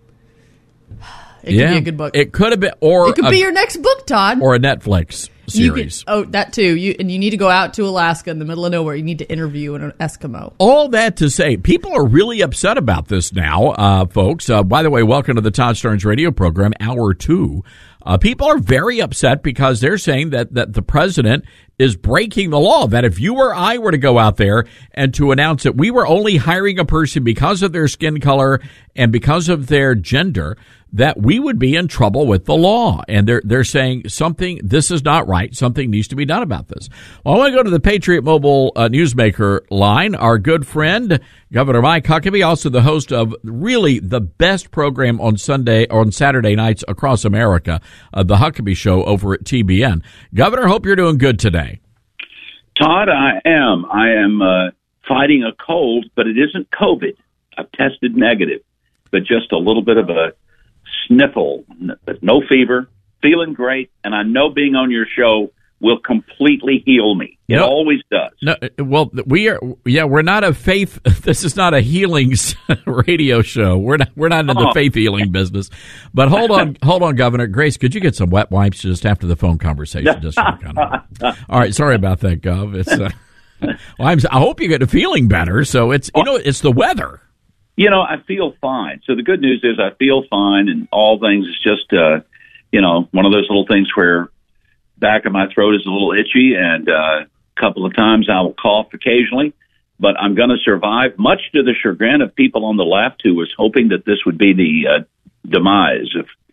It yeah, could be a good book. It could have been, or It could a, be your next book, Todd. or a Netflix You could- series. oh, that too. You and you need to go out to Alaska in the middle of nowhere. You need to interview an Eskimo. All that to say, people are really upset about this now, uh, folks. Uh, by the way, welcome to the Todd Starnes radio program, hour two. Uh, people are very upset because they're saying that, that the president is breaking the law, that if you or I were to go out there and to announce that we were only hiring a person because of their skin color and because of their gender, that we would be in trouble with the law. And they're they're saying something, this is not right. Something needs to be done about this. Well, I want to go to the Patriot Mobile uh, Newsmaker line. Our good friend, Governor Mike Huckabee, also the host of really the best program on Sunday or on Saturday nights across America, uh, the Huckabee Show over at T B N. Governor, hope you're doing good today. Todd, I am. I am uh, fighting a cold, but it isn't COVID. I've tested negative, but just a little bit of a sniffle, but no fever, feeling great, and I know being on your show will completely heal me. It No. always does. No, well, we are. Yeah, we're not a faith. This is not a healing radio show. We're not. We're not in the Oh. faith healing business. But hold on, hold on, Governor Grace. Could you get some wet wipes just after the phone conversation? Just so kind of, all right. Sorry about that, Gov. It's. Uh, well, I'm, I hope you get feeling better. So it's you know it's the weather. You know, I feel fine. So the good news is I feel fine, and all things is just, uh, you know, one of those little things where back of my throat is a little itchy, and uh, a couple of times I will cough occasionally, but I'm going to survive, much to the chagrin of people on the left who was hoping that this would be the uh, demise of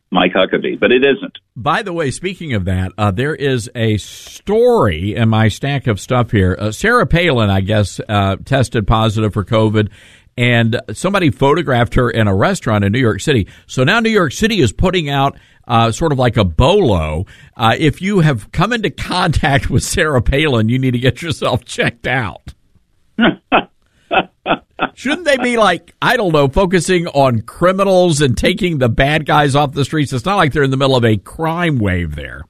Mike Huckabee, but it isn't. By the way, speaking of that, uh, there is a story in my stack of stuff here. Uh, Sarah Palin, I guess, uh, tested positive for COVID, and somebody photographed her in a restaurant in New York City. So now New York City is putting out uh, sort of like a bolo. Uh, if you have come into contact with Sarah Palin, you need to get yourself checked out. Shouldn't they be like, I don't know, focusing on criminals and taking the bad guys off the streets? It's not like they're in the middle of a crime wave there.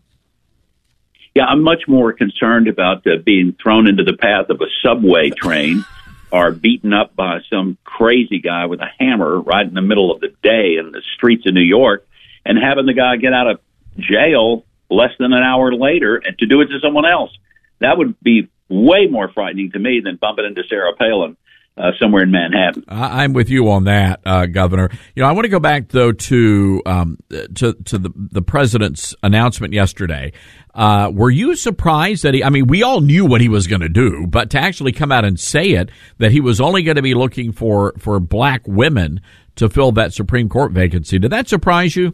Yeah, I'm much more concerned about uh, being thrown into the path of a subway train or beaten up by some crazy guy with a hammer right in the middle of the day in the streets of New York and having the guy get out of jail less than an hour later and to do it to someone else. That would be way more frightening to me than bumping into Sarah Palin uh, somewhere in Manhattan. I, I'm with you on that, uh, Governor. You know, I want to go back though to um, to to the the president's announcement yesterday. Uh, were you surprised that he? I mean, we all knew what he was going to do, but to actually come out and say it, that he was only going to be looking for for black women to fill that Supreme Court vacancy, did that surprise you?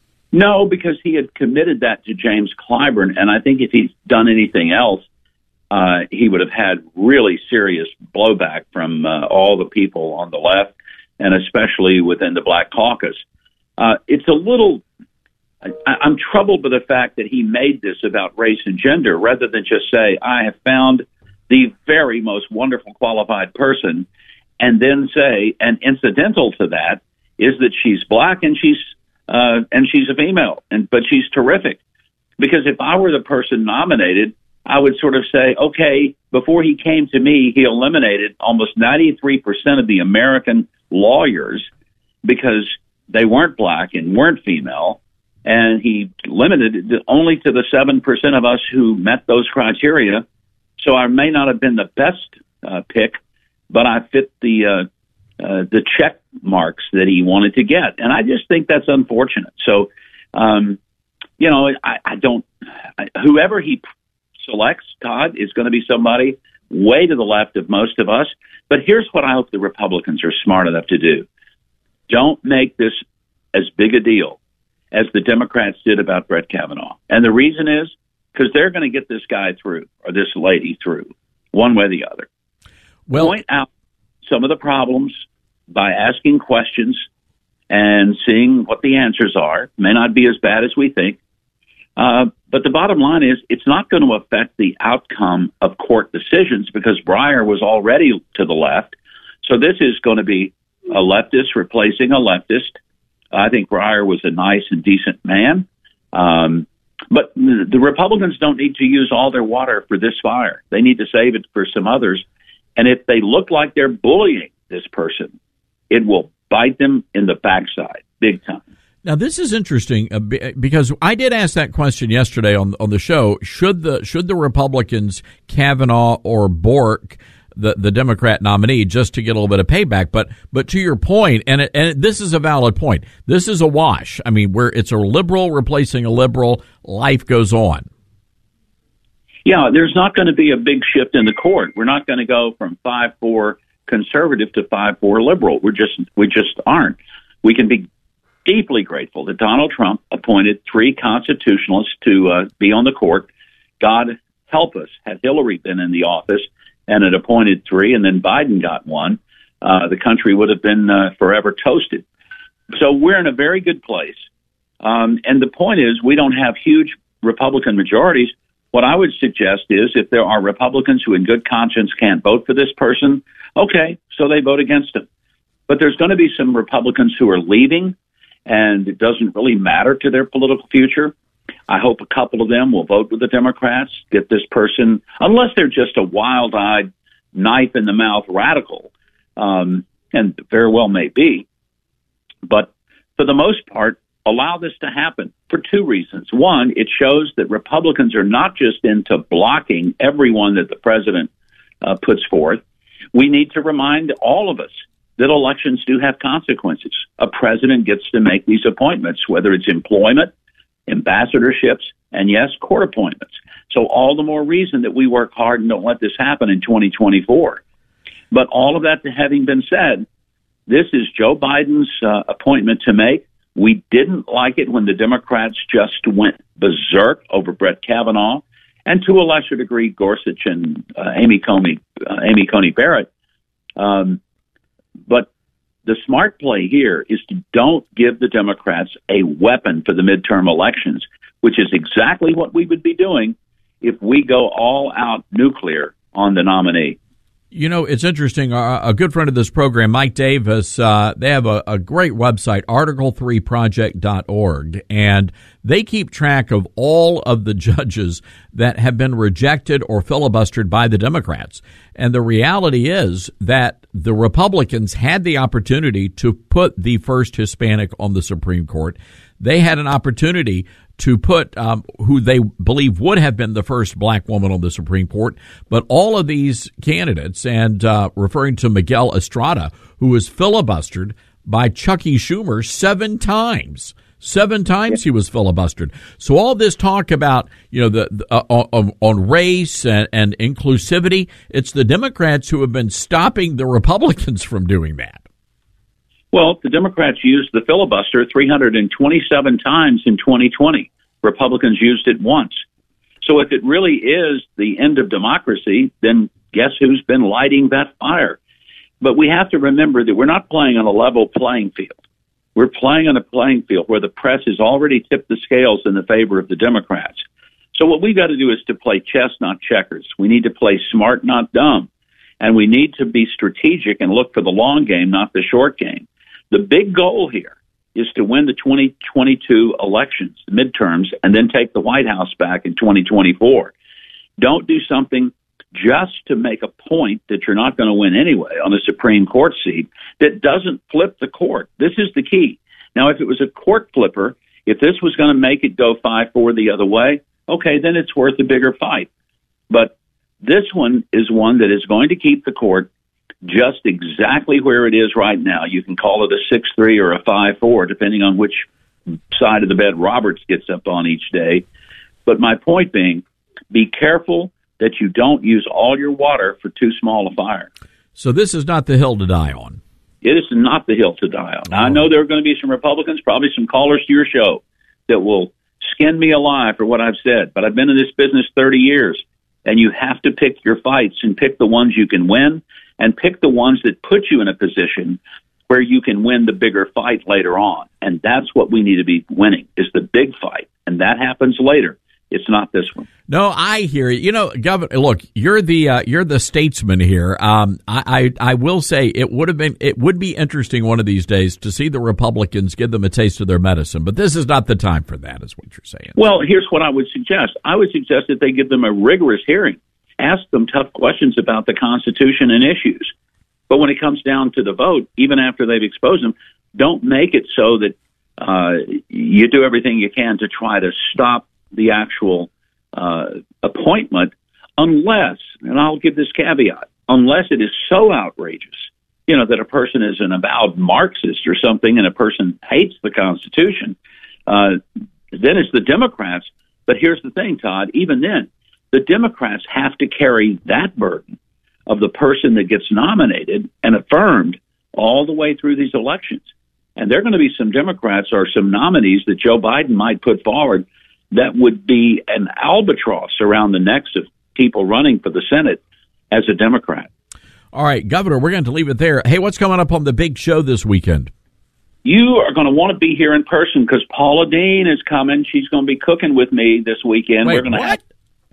No, because he had committed that to James Clyburn, and I think if he's done anything else, Uh, he would have had really serious blowback from uh, all the people on the left, and especially within the Black Caucus. Uh, it's a little, I, I'm troubled by the fact that he made this about race and gender rather than just say, I have found the very most wonderful qualified person, and then say, and incidental to that is that she's black and she's uh, and she's a female, and but she's terrific. Because if I were the person nominated, I would sort of say, okay, before he came to me, he eliminated almost ninety-three percent of the American lawyers because they weren't black and weren't female. And he limited it only to the seven percent of us who met those criteria. So I may not have been the best uh, pick, but I fit the, uh, uh, the check marks that he wanted to get. And I just think that's unfortunate. So, um, you know, I, I don't, I, whoever he selects, Todd, is going to be somebody way to the left of most of us. But here's what I hope the Republicans are smart enough to do. Don't make this as big a deal as the Democrats did about Brett Kavanaugh. And the reason is because they're going to get this guy through or this lady through one way or the other. Well, point out some of the problems by asking questions and seeing what the answers are. May not be as bad as we think. Uh, but the bottom line is it's not going to affect the outcome of court decisions because Breyer was already to the left. So this is going to be a leftist replacing a leftist. I think Breyer was a nice and decent man. Um, but the, the Republicans don't need to use all their water for this fire. They need to save it for some others. And if they look like they're bullying this person, it will bite them in the backside big time. Now, this is interesting uh, because I did ask that question yesterday on on the show. Should the should the Republicans, Kavanaugh or Bork, the the Democrat nominee, just to get a little bit of payback? But but to your point, and it, and it, this is a valid point. This is a wash. I mean, where it's a liberal replacing a liberal, life goes on. Yeah, there's not going to be a big shift in the court. We're not going to go from five four conservative to five four liberal. We're just we just aren't. We can be deeply grateful that Donald Trump appointed three constitutionalists to uh, be on the court. God help us, had Hillary been in the office and had appointed three, and then Biden got one, uh, the country would have been uh, forever toasted. So we're in a very good place. Um, and the point is, we don't have huge Republican majorities. What I would suggest is if there are Republicans who in good conscience can't vote for this person, okay, so they vote against him. But there's going to be some Republicans who are leaving, and it doesn't really matter to their political future. I hope a couple of them will vote with the Democrats, get this person, unless they're just a wild-eyed, knife-in-the-mouth radical, um, and very well may be. But for the most part, allow this to happen for two reasons. One, it shows that Republicans are not just into blocking everyone that the president uh, puts forth. We need to remind all of us that elections do have consequences. A president gets to make these appointments, whether it's employment, ambassadorships, and yes, court appointments. So all the more reason that we work hard and don't let this happen in twenty twenty-four. But all of that having been said, this is Joe Biden's uh, appointment to make. We didn't like it when the Democrats just went berserk over Brett Kavanaugh, and to a lesser degree, Gorsuch and uh, Amy Coney, uh, Amy Coney Barrett. Um, but the smart play here is to don't give the Democrats a weapon for the midterm elections, which is exactly what we would be doing if we go all out nuclear on the nominee. You know, it's interesting. Uh, a good friend of this program, Mike Davis, uh, they have a, a great website, article three project dot org, and they keep track of all of the judges that have been rejected or filibustered by the Democrats. And the reality is that the Republicans had the opportunity to put the first Hispanic on the Supreme Court. They had an opportunity to put um, who they believe would have been the first black woman on the Supreme Court. But all of these candidates, and uh, referring to Miguel Estrada, who was filibustered by Chucky Schumer seven times. Seven times he was filibustered. So all this talk about, you know, the, the uh, on, on race and, and inclusivity, it's the Democrats who have been stopping the Republicans from doing that. Well, the Democrats used the filibuster three hundred twenty-seven times in twenty twenty. Republicans used it once. So if it really is the end of democracy, then guess who's been lighting that fire? But we have to remember that we're not playing on a level playing field. We're playing on a playing field where the press has already tipped the scales in the favor of the Democrats. So what we've got to do is to play chess, not checkers. We need to play smart, not dumb. And we need to be strategic and look for the long game, not the short game. The big goal here is to win the twenty twenty-two elections, the midterms, and then take the White House back in twenty twenty-four. Don't do something just to make a point that you're not going to win anyway on the Supreme Court seat that doesn't flip the court. This is the key. Now, if it was a court flipper, if this was going to make it go five four the other way, okay, then it's worth a bigger fight. But this one is one that is going to keep the court just exactly where it is right now. You can call it a six three or a five four, depending on which side of the bed Roberts gets up on each day. But my point being, be careful that you don't use all your water for too small a fire. So this is not the hill to die on. It is not the hill to die on. Now, I know there are going to be some Republicans, probably some callers to your show, that will skin me alive for what I've said. But I've been in this business thirty years, and you have to pick your fights and pick the ones you can win, and pick the ones that put you in a position where you can win the bigger fight later on. And that's what we need to be winning, is the big fight. And that happens later. It's not this one. No, I hear you. You know, Governor, look, you're the uh, you're the statesman here. Um, I, I I will say it would have been it would be interesting one of these days to see the Republicans give them a taste of their medicine. But this is not the time for that, is what you're saying. Well, here's what I would suggest. I would suggest that they give them a rigorous hearing. Ask them tough questions about the Constitution and issues. But when it comes down to the vote, even after they've exposed them, don't make it so that uh, you do everything you can to try to stop the actual uh, appointment, unless, and I'll give this caveat, unless it is so outrageous, you know, that a person is an avowed Marxist or something and a person hates the Constitution, uh, then it's the Democrats. But here's the thing, Todd, even then, the Democrats have to carry that burden of the person that gets nominated and affirmed all the way through these elections. And there are going to be some Democrats or some nominees that Joe Biden might put forward that would be an albatross around the necks of people running for the Senate as a Democrat. All right, Governor, we're going to leave it there. Hey, what's coming up on the big show this weekend? You are going to want to be here in person because Paula Deen is coming. She's going to be cooking with me this weekend. Wait, we're going to what? have,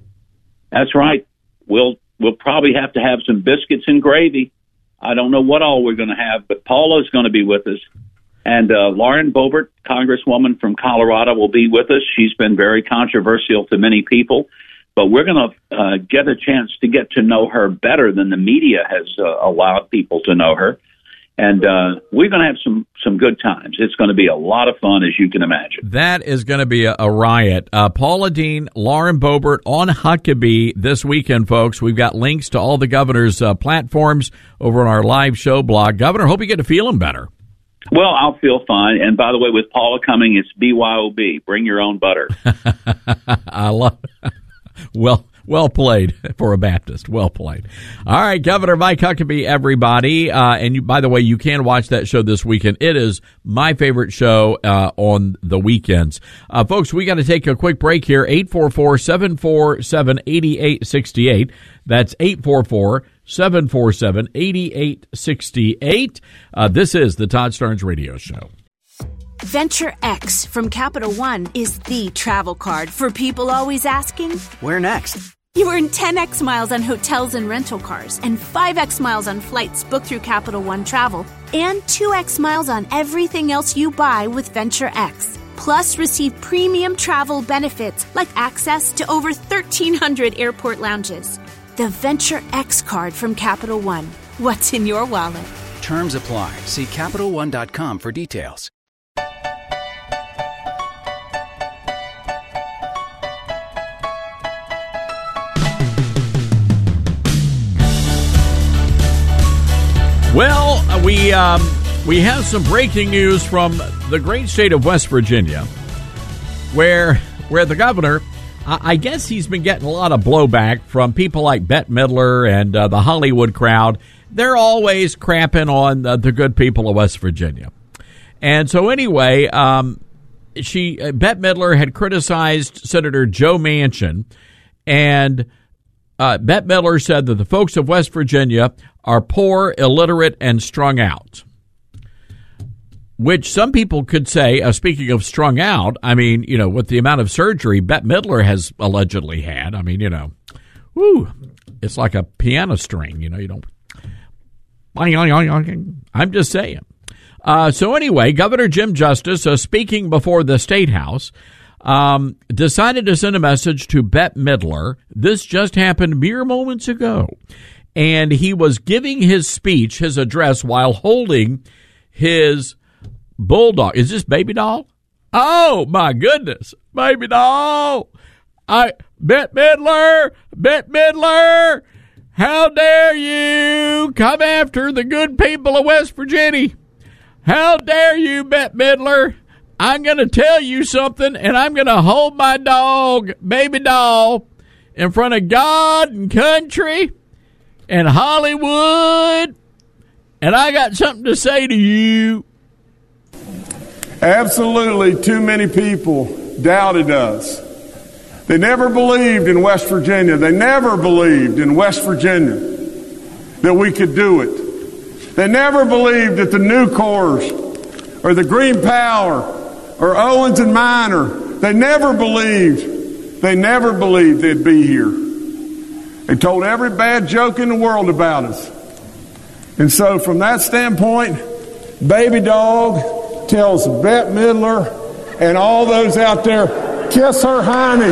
That's right. We'll we'll probably have to have some biscuits and gravy. I don't know what all we're going to have, but Paula's going to be with us. And uh, Lauren Boebert, Congresswoman from Colorado, will be with us. She's been very controversial to many people, but we're going to uh, get a chance to get to know her better than the media has uh, allowed people to know her. And uh, we're going to have some, some good times. It's going to be a lot of fun, as you can imagine. That is going to be a, a riot. Uh, Paula Deen, Lauren Boebert on Huckabee this weekend, folks. We've got links to all the governor's uh, platforms over on our live show blog. Governor, hope you get to feeling better. Well, I'll feel fine. And by the way, with Paula coming, it's B Y O B. Bring your own butter. I love it. Well, Well played for a Baptist. Well played. All right, Governor Mike Huckabee, everybody. Uh, and you, by the way, you can watch that show this weekend. It is my favorite show uh, on the weekends. Uh, folks, we got to take a quick break here. eight four four, seven four seven, eight eight six eight. That's eight four four, seven four seven, eight eight six eight. Uh, this is the Todd Starnes Radio Show. Venture X from Capital One is the travel card for people always asking, where next? You earn ten x miles on hotels and rental cars, and five x miles on flights booked through Capital One Travel, and two x miles on everything else you buy with Venture X. Plus, receive premium travel benefits like access to over thirteen hundred airport lounges. The Venture X card from Capital One. What's in your wallet? Terms apply. See Capital One dot com for details. Well, we um, we have some breaking news from the great state of West Virginia, where where the governor, I, I guess he's been getting a lot of blowback from people like Bette Midler and uh, the Hollywood crowd. They're always crapping on the, the good people of West Virginia. And so anyway, um, she uh, Bette Midler had criticized Senator Joe Manchin, and Uh, Bette Midler said that the folks of West Virginia are poor, illiterate, and strung out. Which some people could say, uh, speaking of strung out, I mean, you know, with the amount of surgery Bette Midler has allegedly had, I mean, you know, whoo, it's like a piano string, you know, you don't. I'm just saying. Uh, so anyway, Governor Jim Justice, uh, speaking before the State House, Um, decided to send a message to Bette Midler. This just happened mere moments ago. And he was giving his speech, his address, while holding his bulldog. Is this Baby Doll? Oh, my goodness. Baby Doll. I, Bette Midler, Bette Midler, how dare you come after the good people of West Virginia? How dare you, Bette Midler? I'm going to tell you something, and I'm going to hold my dog, Baby Doll, in front of God and country and Hollywood, and I got something to say to you. Absolutely too many people doubted us. They never believed in West Virginia. They never believed in West Virginia that we could do it. They never believed that the New Corps or the Green Power or Owens and Minor, they never believed, they never believed they'd be here. They told every bad joke in the world about us. And so from that standpoint, Baby Dog tells Bette Midler and all those out there, kiss her hiney.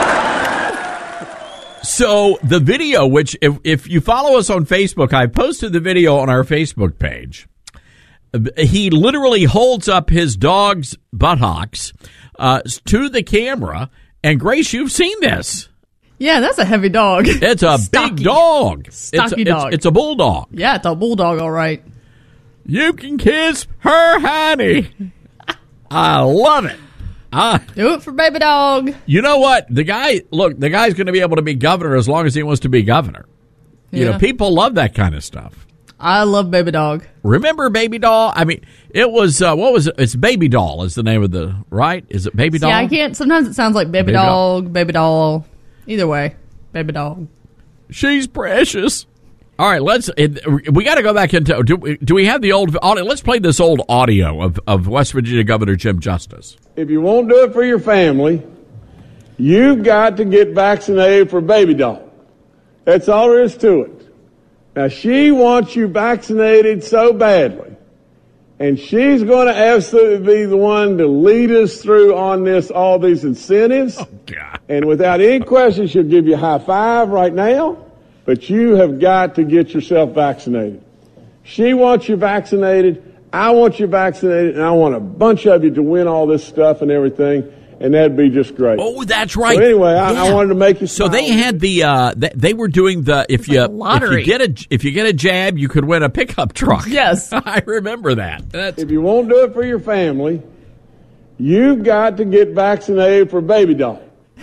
So the video, which if, if you follow us on Facebook, I posted the video on our Facebook page. He literally holds up his dog's buttocks uh, to the camera. And, Grace, you've seen this. Yeah, that's a heavy dog. It's a Stocky. big dog. Stocky it's a, dog. It's, it's a bulldog. Yeah, it's a bulldog, all right. You can kiss her honey. I love it. Uh, Do it for Baby Dog. You know what? The guy, look, the guy's going to be able to be governor as long as he wants to be governor. You Yeah. know, people love that kind of stuff. I love Baby Dog. Remember Baby Doll? I mean, it was, uh, what was it? It's Baby Doll is the name of the, right? Is it Baby Doll? Yeah, I can't. Sometimes it sounds like Baby, Baby Dog, Baby Doll. Either way, Baby Dog. She's precious. All right, let's, it, we got to go back into, do we, do we have the old audio? Let's play this old audio of, of West Virginia Governor Jim Justice. If you won't do it for your family, you've got to get vaccinated for Baby Doll. That's all there is to it. Now, she wants you vaccinated so badly, and she's going to absolutely be the one to lead us through on this, all these incentives. Oh, God. And without any question, she'll give you a high five right now, but you have got to get yourself vaccinated. She wants you vaccinated. I want you vaccinated, and I want a bunch of you to win all this stuff and everything. And that'd be just great. Oh, that's right. So anyway, I, yeah. I wanted to make you. So smile. they had the uh, they, they were doing the if you like if you get a if you get a jab, you could win a pickup truck. Yes, I remember that. That's... If you won't do it for your family, you've got to get vaccinated for Baby Doll.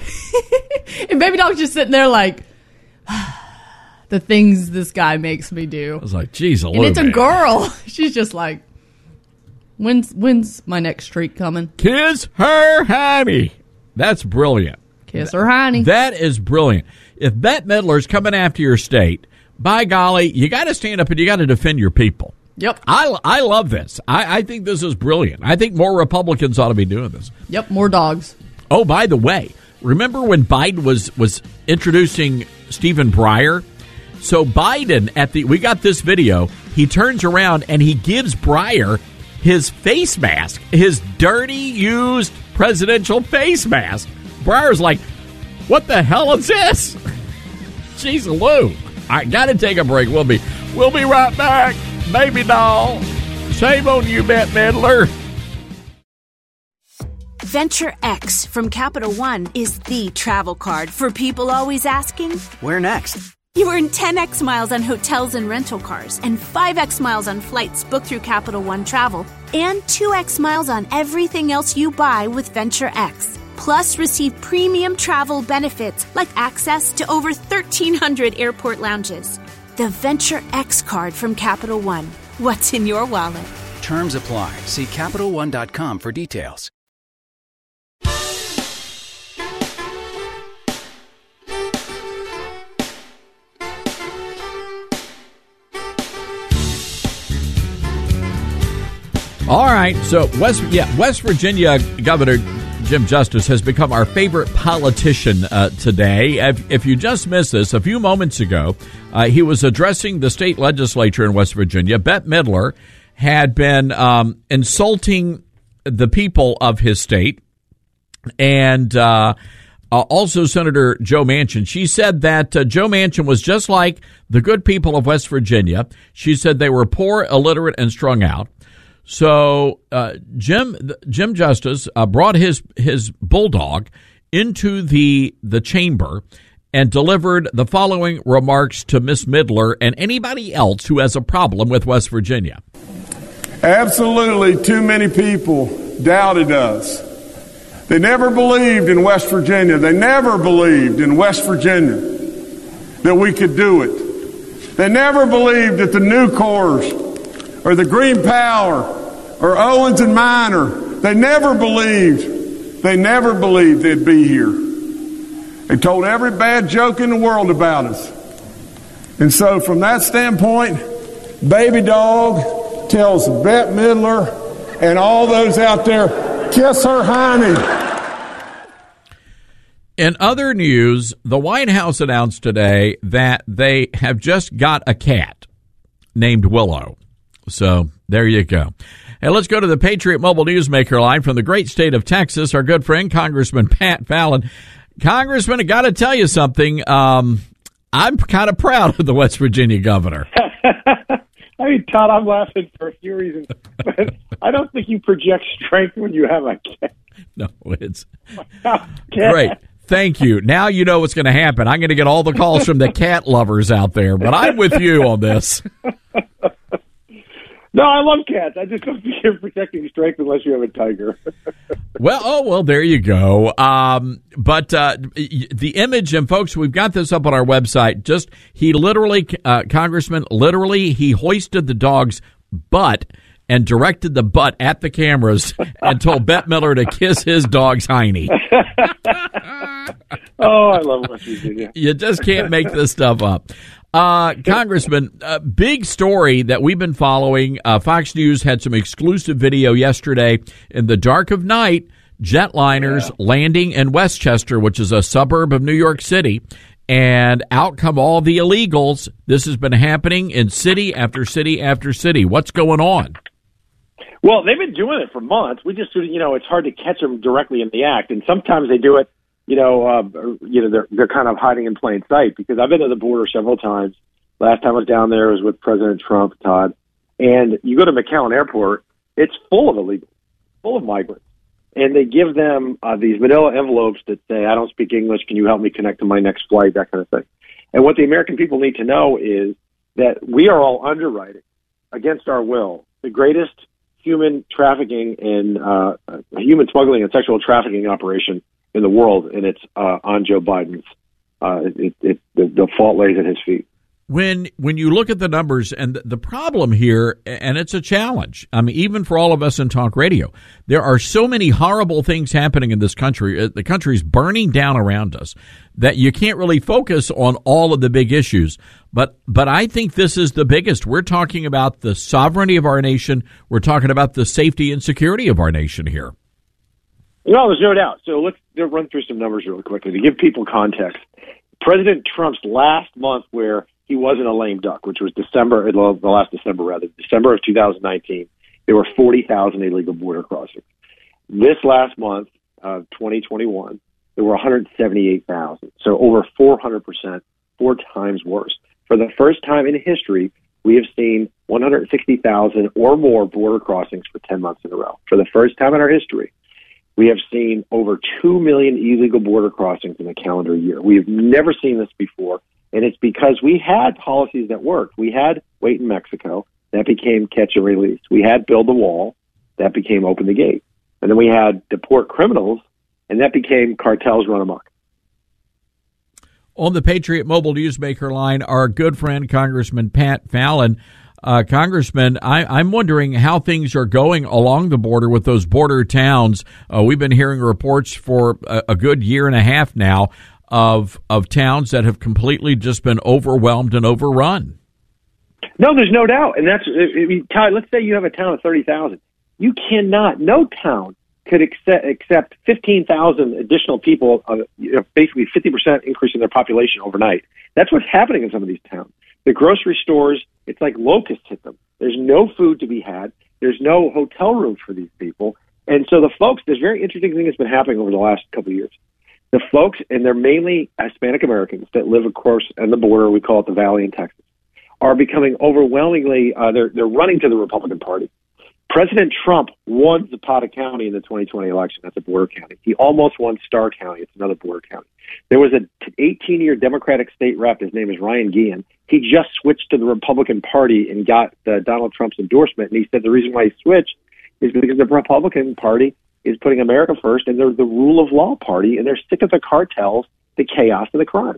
And Baby Doll's just sitting there like, the things this guy makes me do. I was like, geez, and it's a girl. She's just like, when's when's my next treat coming? Kiss her, honey. That's brilliant. Kiss her, honey. That is brilliant. If Bette Midler's coming after your state, by golly, you got to stand up and you got to defend your people. Yep. I, I love this. I, I think this is brilliant. I think more Republicans ought to be doing this. Yep, more dogs. Oh, by the way, remember when Biden was, was introducing Stephen Breyer? So Biden, at the we got this video, he turns around and he gives Breyer his face mask, his dirty, used presidential face mask. Breyer's like, what the hell is this? Jeez Lou. I got to take a break. We'll be, we'll be right back. Baby doll. Shame on you, Bette Midler. Venture X from Capital One is the travel card for people always asking, where next? You earn ten x miles on hotels and rental cars and five x miles on flights booked through Capital One Travel and two x miles on everything else you buy with Venture X. Plus, receive premium travel benefits like access to over thirteen hundred airport lounges. The Venture X card from Capital One. What's in your wallet? Terms apply. See Capital One dot com for details. All right, so West, yeah, West Virginia Governor Jim Justice has become our favorite politician uh, today. If, if you just missed this, a few moments ago, uh, he was addressing the state legislature in West Virginia. Bette Midler had been um, insulting the people of his state, and uh, uh, also Senator Joe Manchin. She said that uh, Joe Manchin was just like the good people of West Virginia. She said they were poor, illiterate, and strung out. So uh, Jim Jim Justice uh, brought his his bulldog into the the chamber and delivered the following remarks to Miss Midler and anybody else who has a problem with West Virginia. Absolutely, too many people doubted us. They never believed in West Virginia. They never believed in West Virginia that we could do it. They never believed that the new cores or the Green Power, or Owens and Minor, they never believed, they never believed they'd be here. They told every bad joke in the world about us. And so from that standpoint, Baby Dog tells Bette Midler and all those out there, kiss her, honey. In other news, the White House announced today that they have just got a cat named Willow. So there you go. Hey, let's go to the Patriot Mobile Newsmaker line from the great state of Texas. Our good friend, Congressman Pat Fallon. Congressman, I got to tell you something. Um, I'm kind of proud of the West Virginia governor. I mean, Todd, I'm laughing for a few reasons, but I don't think you project strength when you have a cat. No, it's great. Thank you. Now you know what's going to happen. I'm going to get all the calls from the cat lovers out there, but I'm with you on this. No, I love cats. I just don't think you're protecting strength unless you have a tiger. Well, oh, well, there you go. Um, but uh, the image, and folks, we've got this up on our website. Just, he literally, uh, Congressman, literally, he hoisted the dog's butt and directed the butt at the cameras and told Bette Midler to kiss his dog's hiney. Oh, I love West Virginia. You just can't make this stuff up. Uh, Congressman, a big story that we've been following. Uh, Fox News had some exclusive video yesterday. In the dark of night, jetliners yeah. landing in Westchester, which is a suburb of New York City, and out come all the illegals. This has been happening in city after city after city. What's going on? Well, they've been doing it for months. We just, you know, it's hard to catch them directly in the act, and sometimes they do it. You know, uh, you know, they're they're kind of hiding in plain sight, because I've been to the border several times. Last time I was down there was with President Trump, Todd. And you go to McAllen Airport, it's full of illegals, full of migrants. And they give them uh, these manila envelopes that say, I don't speak English, can you help me connect to my next flight, that kind of thing. And what the American people need to know is that we are all underwriting, against our will, the greatest human trafficking and uh, human smuggling and sexual trafficking operation in the world, and it's uh, on Joe Biden's. Uh, it, it, the, the fault lays at his feet. When when you look at the numbers, and the problem here, and it's a challenge, I mean, even for all of us in talk radio, there are so many horrible things happening in this country. The country's burning down around us that you can't really focus on all of the big issues. But but I think this is the biggest. We're talking about the sovereignty of our nation. We're talking about the safety and security of our nation here. No, there's no doubt. So let's run through some numbers really quickly to give people context. President Trump's last month where he wasn't a lame duck, which was December, the last December rather, December of two thousand nineteen, there were forty thousand illegal border crossings. This last month of twenty twenty-one, there were one hundred seventy-eight thousand. So over four hundred percent, four times worse. For the first time in history, we have seen one hundred sixty thousand or more border crossings for ten months in a row. For the first time in our history, we have seen over two million illegal border crossings in a calendar year. We have never seen this before. And it's because we had policies that worked. We had Wait in Mexico. That became Catch and Release. We had Build the Wall. That became Open the Gate. And then we had Deport Criminals. And that became Cartels Run Amok. On the Patriot Mobile Newsmaker line, our good friend, Congressman Pat Fallon. Uh, Congressman, I, I'm wondering how things are going along the border with those border towns. Uh, we've been hearing reports for a, a good year and a half now of of towns that have completely just been overwhelmed and overrun. No, there's no doubt. And that's, I mean, Todd, let's say you have a town of thirty thousand. You cannot, no town could accept, accept fifteen thousand additional people, uh, you know, basically fifty percent increase in their population overnight. That's what's happening in some of these towns. The grocery stores, it's like locusts hit them. There's no food to be had. There's no hotel rooms for these people. And so the folks, there's a very interesting thing that's been happening over the last couple of years. The folks, and they're mainly Hispanic Americans that live, of course, on the border, we call it the Valley in Texas, are becoming overwhelmingly, uh, they're, they're running to the Republican Party. President Trump won Zapata County in the twenty twenty election. That's a border county. He almost won Starr County. It's another border county. There was an eighteen-year Democratic state rep. His name is Ryan Guillen. He just switched to the Republican Party and got uh, Donald Trump's endorsement. And he said the reason why he switched is because the Republican Party is putting America first, and they're the rule of law party, and they're sick of the cartels, the chaos, and the crime.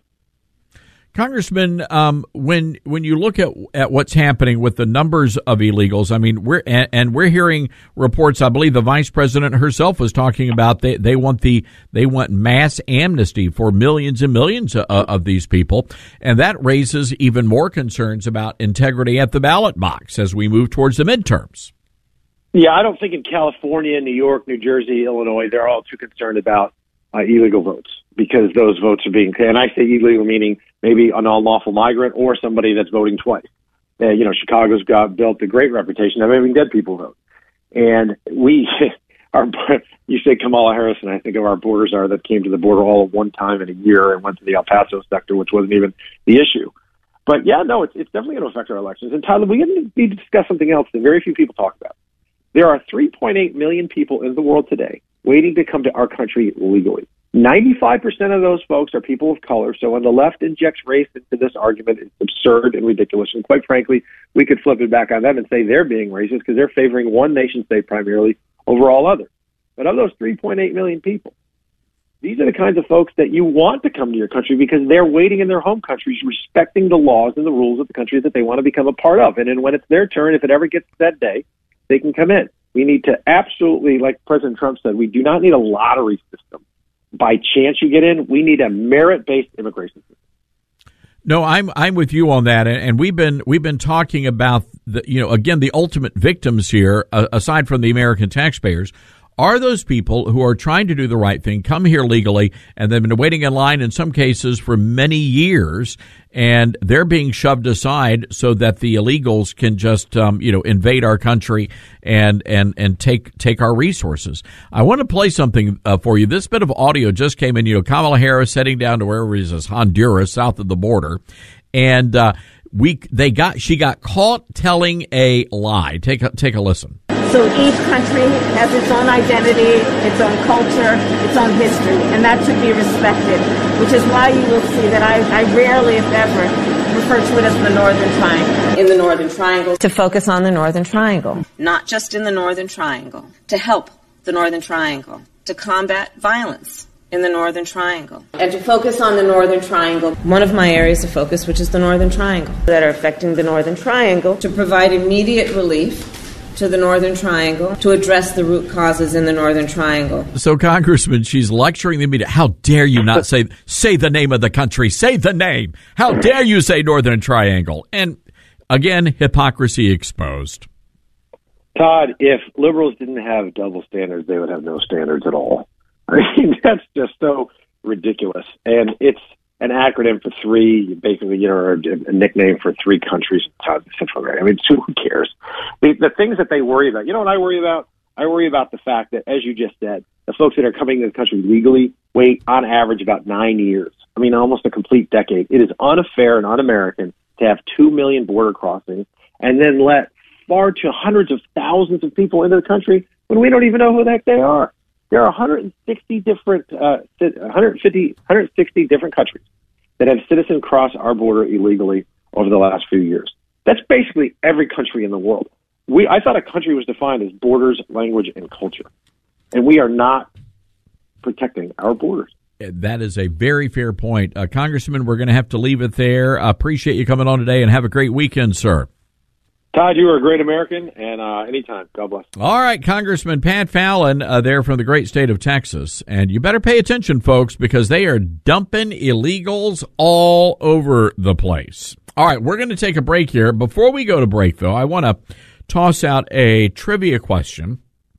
Congressman, um, when when you look at at what's happening with the numbers of illegals, I mean, we're and, and we're hearing reports. I believe the vice president herself was talking about they they want the they want mass amnesty for millions and millions of, of these people, and that raises even more concerns about integrity at the ballot box as we move towards the midterms. Yeah, I don't think in California, New York, New Jersey, Illinois, they're all too concerned about uh, illegal votes because those votes are being, and I say illegal meaning maybe an unlawful migrant or somebody that's voting twice. Uh, you know, Chicago's got built a great reputation of having dead people vote. And we, our, you say Kamala Harris, and I think of our border czar that came to the border all at one time in a year and went to the El Paso sector, which wasn't even the issue. But yeah, no, it's, it's definitely going to affect our elections. And Tyler, we need to discuss something else that very few people talk about. There are three point eight million people in the world today waiting to come to our country legally. ninety-five percent of those folks are people of color. So when the left injects race into this argument, it's absurd and ridiculous. And quite frankly, we could flip it back on them and say they're being racist because they're favoring one nation state primarily over all others. But of those three point eight million people, these are the kinds of folks that you want to come to your country because they're waiting in their home countries, respecting the laws and the rules of the country that they want to become a part of. And then when it's their turn, if it ever gets to that day, they can come in. We need to absolutely, like President Trump said, we do not need a lottery system. By chance you get in, we need a merit-based immigration system. No, I'm I'm with you on that, and we've been we've been talking about the you know again the ultimate victims here, uh, aside from the American taxpayers, are those people who are trying to do the right thing, come here legally, and they've been waiting in line in some cases for many years, and they're being shoved aside so that the illegals can just, um, you know, invade our country and and and take take our resources. I want to play something uh, for you. This bit of audio just came in. You know, Kamala Harris heading down to wherever it is, Honduras, south of the border, and uh, we they got she got caught telling a lie. Take a, take a listen. So each country has its own identity, its own culture, its own history, and that should be respected, which is why you will see that I, I rarely, if ever, refer to it as the Northern Triangle. In the Northern Triangle. To focus on the Northern Triangle. Not just in the Northern Triangle. To help the Northern Triangle. To combat violence in the Northern Triangle, and to focus on the Northern Triangle, one of my areas of focus, which is the Northern Triangle, that are affecting the Northern Triangle, to provide immediate relief to the Northern Triangle, to address the root causes in the Northern Triangle. So, Congressman, she's lecturing the media. How dare you not say say the name of the country? Say the name. How dare you say Northern Triangle? And, again, hypocrisy exposed. Todd, if liberals didn't have double standards, they would have no standards at all. I mean, that's just so ridiculous. And it's an acronym for three, basically, you know, or a nickname for three countries in Central America. I mean, who cares? The, the things that they worry about, you know what I worry about? I worry about the fact that, as you just said, the folks that are coming to the country legally wait, on average, about nine years. I mean, almost a complete decade. It is unfair and un-American to have two million border crossings and then let far to hundreds of thousands of people into the country when we don't even know who the heck they are. There are one hundred sixty different, uh, one hundred fifty, one hundred sixty different countries that have citizens cross our border illegally over the last few years. That's basically every country in the world. We, I thought a country was defined as borders, language, and culture, and we are not protecting our borders. That is a very fair point. Uh, Congressman, we're going to have to leave it there. I appreciate you coming on today, and have a great weekend, sir. Todd, you are a great American, and uh, anytime. God bless. All right, Congressman Pat Fallon, uh, there from the great state of Texas. And you better pay attention, folks, because they are dumping illegals all over the place. All right, we're going to take a break here. Before we go to break, though, I want to toss out a trivia question.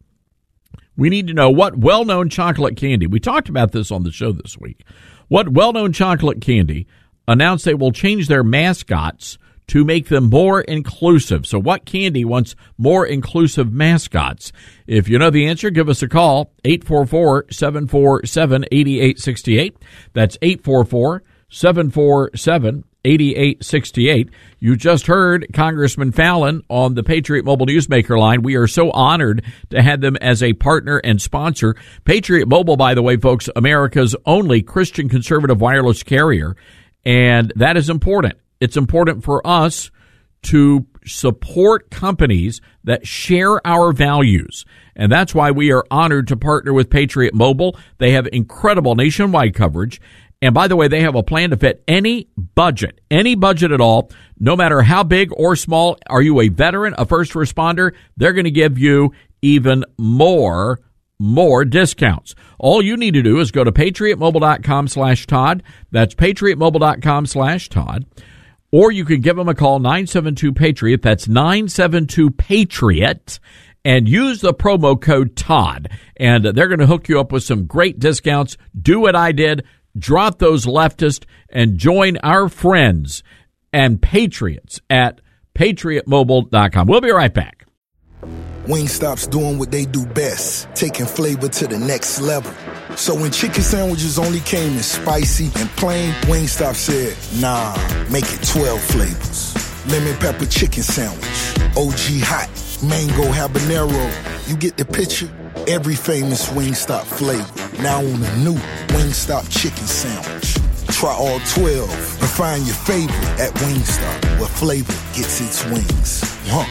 We need to know what well-known chocolate candy, we talked about this on the show this week, what well-known chocolate candy announced they will change their mascots to make them more inclusive. So what candy wants more inclusive mascots? If you know the answer, give us a call, eight four four, seven four seven, eight eight six eight. That's eight four four, seven four seven, eight eight six eight. You just heard Congressman Fallon on the Patriot Mobile Newsmaker line. We are so honored to have them as a partner and sponsor. Patriot Mobile, by the way, folks, America's only Christian conservative wireless carrier, and that is important. It's important for us to support companies that share our values. And that's why we are honored to partner with Patriot Mobile. They have incredible nationwide coverage. And by the way, they have a plan to fit any budget, any budget at all, no matter how big or small. Are you a veteran, a first responder? They're going to give you even more more discounts. All you need to do is go to patriotmobile.com slash Todd. That's patriotmobile.com slash Todd. Or you can give them a call, nine seven two PATRIOT. That's nine seven two PATRIOT. And use the promo code Todd. And they're going to hook you up with some great discounts. Do what I did. Drop those leftists and join our friends and patriots at patriot mobile dot com. We'll be right back. Wingstop's doing what they do best, taking flavor to the next level. So when chicken sandwiches only came in spicy and plain, Wingstop said, nah, make it twelve flavors. Lemon pepper chicken sandwich, O G hot, mango habanero. You get the picture? Every famous Wingstop flavor, now on a new Wingstop chicken sandwich. Try all twelve and find your favorite at Wingstop, where flavor gets its wings. Huh.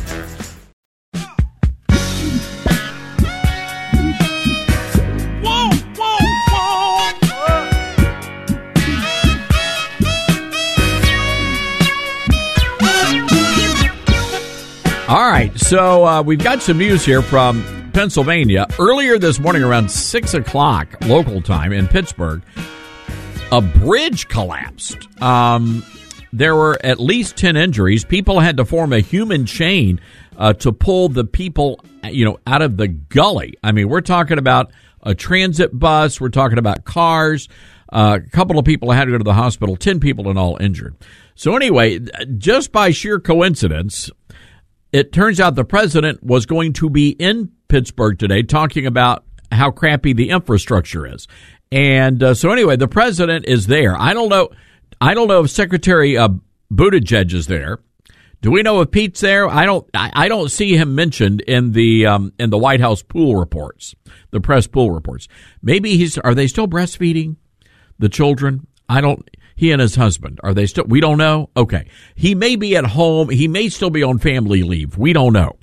All right, so uh, we've got some news here from Pennsylvania. Earlier this morning, around six o'clock local time in Pittsburgh, a bridge collapsed. Um, there were at least ten injuries. People had to form a human chain uh, to pull the people, you know, out of the gully. I mean, we're talking about a transit bus. We're talking about cars. Uh, a couple of people had to go to the hospital. Ten people in all injured. So anyway, just by sheer coincidence, it turns out the president was going to be in Pittsburgh today talking about how crappy the infrastructure is. And uh, so anyway, the president is there. I don't know. I don't know if Secretary uh, Buttigieg is there. Do we know if Pete's there? I don't. I, I don't see him mentioned in the um, in the White House pool reports, the press pool reports. Maybe he's. Are they still breastfeeding the children? I don't. He and his husband, are they still? We don't know. Okay. He may be at home. He may still be on family leave. We don't know.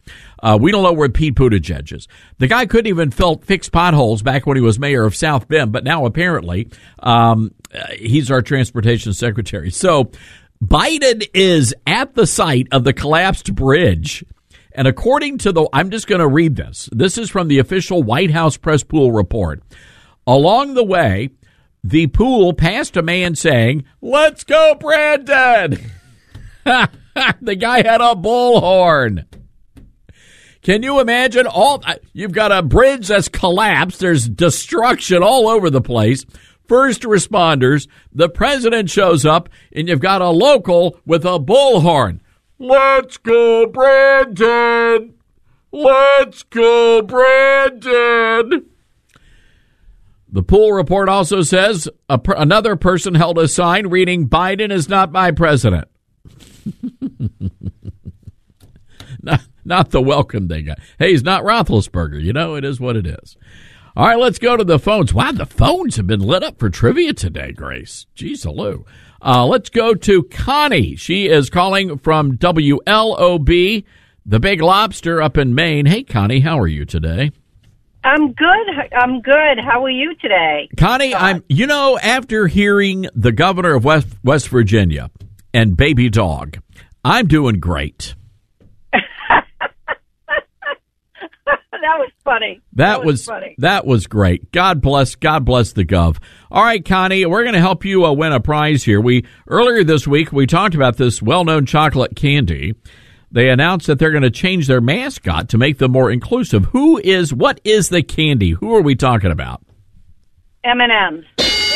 Uh, we don't know where Pete Buttigieg is. The guy couldn't even fill, fix potholes back when he was mayor of South Bend, but now apparently um, he's our transportation secretary. So Biden is at the site of the collapsed bridge. And according to the, I'm just going to read this. This is from the official White House press pool report. Along the way, the pool passed a man saying, "Let's go, Brandon." The guy had a bullhorn. Can you imagine? All you've got a bridge that's collapsed. There's destruction all over the place. First responders. The president shows up, and you've got a local with a bullhorn. "Let's go, Brandon. Let's go, Brandon." The pool report also says a, another person held a sign reading, "Biden is not my president." not, not the welcome they got. Hey, he's not Roethlisberger. You know, it is what it is. All right, let's go to the phones. Wow, the phones have been lit up for trivia today, Grace. Jeez, hello. Uh, let's go to Connie. She is calling from W L O B, the Big Lobster up in Maine. Hey, Connie, how are you today? I'm good. I'm good. How are you today? Connie, I'm, you know, after hearing the governor of West, West Virginia and Baby Dog, I'm doing great. That was funny. That, that was, was funny. That was great. God bless. God bless the Gov. All right, Connie, we're going to help you uh, win a prize here. We earlier this week we talked about this well-known chocolate candy. They announced that they're going to change their mascot to make them more inclusive. Who is? What is the candy? Who are we talking about? M and M's.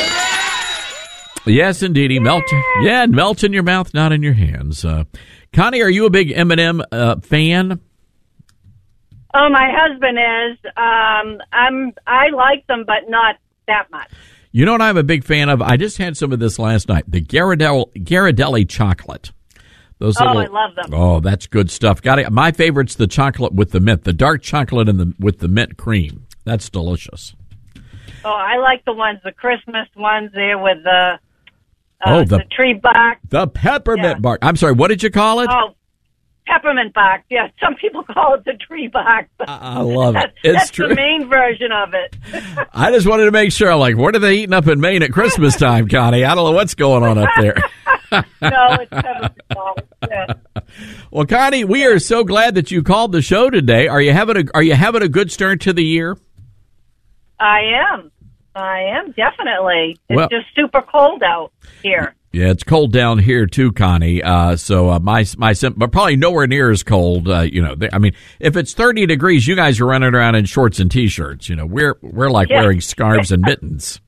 Yes, indeedy. Melt. Yeah, melt in your mouth, not in your hands. Uh, Connie, are you a big M and M uh, fan? Oh, my husband is. Um, I'm. I like them, but not that much. You know what I'm a big fan of? I just had some of this last night. The Ghirardelli, Ghirardelli chocolate. Those oh, little, I love them. Oh, that's good stuff. Got it. My favorite's the chocolate with the mint, the dark chocolate and the with the mint cream. That's delicious. Oh, I like the ones, the Christmas ones there with the uh, oh the, the tree bark, the peppermint yeah. bark. I'm sorry. What did you call it? Oh, peppermint bark. Yeah, some people call it the tree bark. I love it. That's, It's that's true. the main version of it. I just wanted to make sure. I'm like, what are they eating up in Maine at Christmas time, Connie? I don't know what's going on up there. No, it's peppermint bark. Yeah. Well, Connie, we are so glad that you called the show today. Are you having a Are you having a good start to the year? I am. I am definitely. It's Well- just super cold out here. Yeah, it's cold down here too, Connie. Uh, so uh, my my sim- but probably nowhere near as cold. Uh, you know, they, I mean, if it's thirty degrees, you guys are running around in shorts and t-shirts. You know, we're we're like Yeah. wearing scarves and mittens.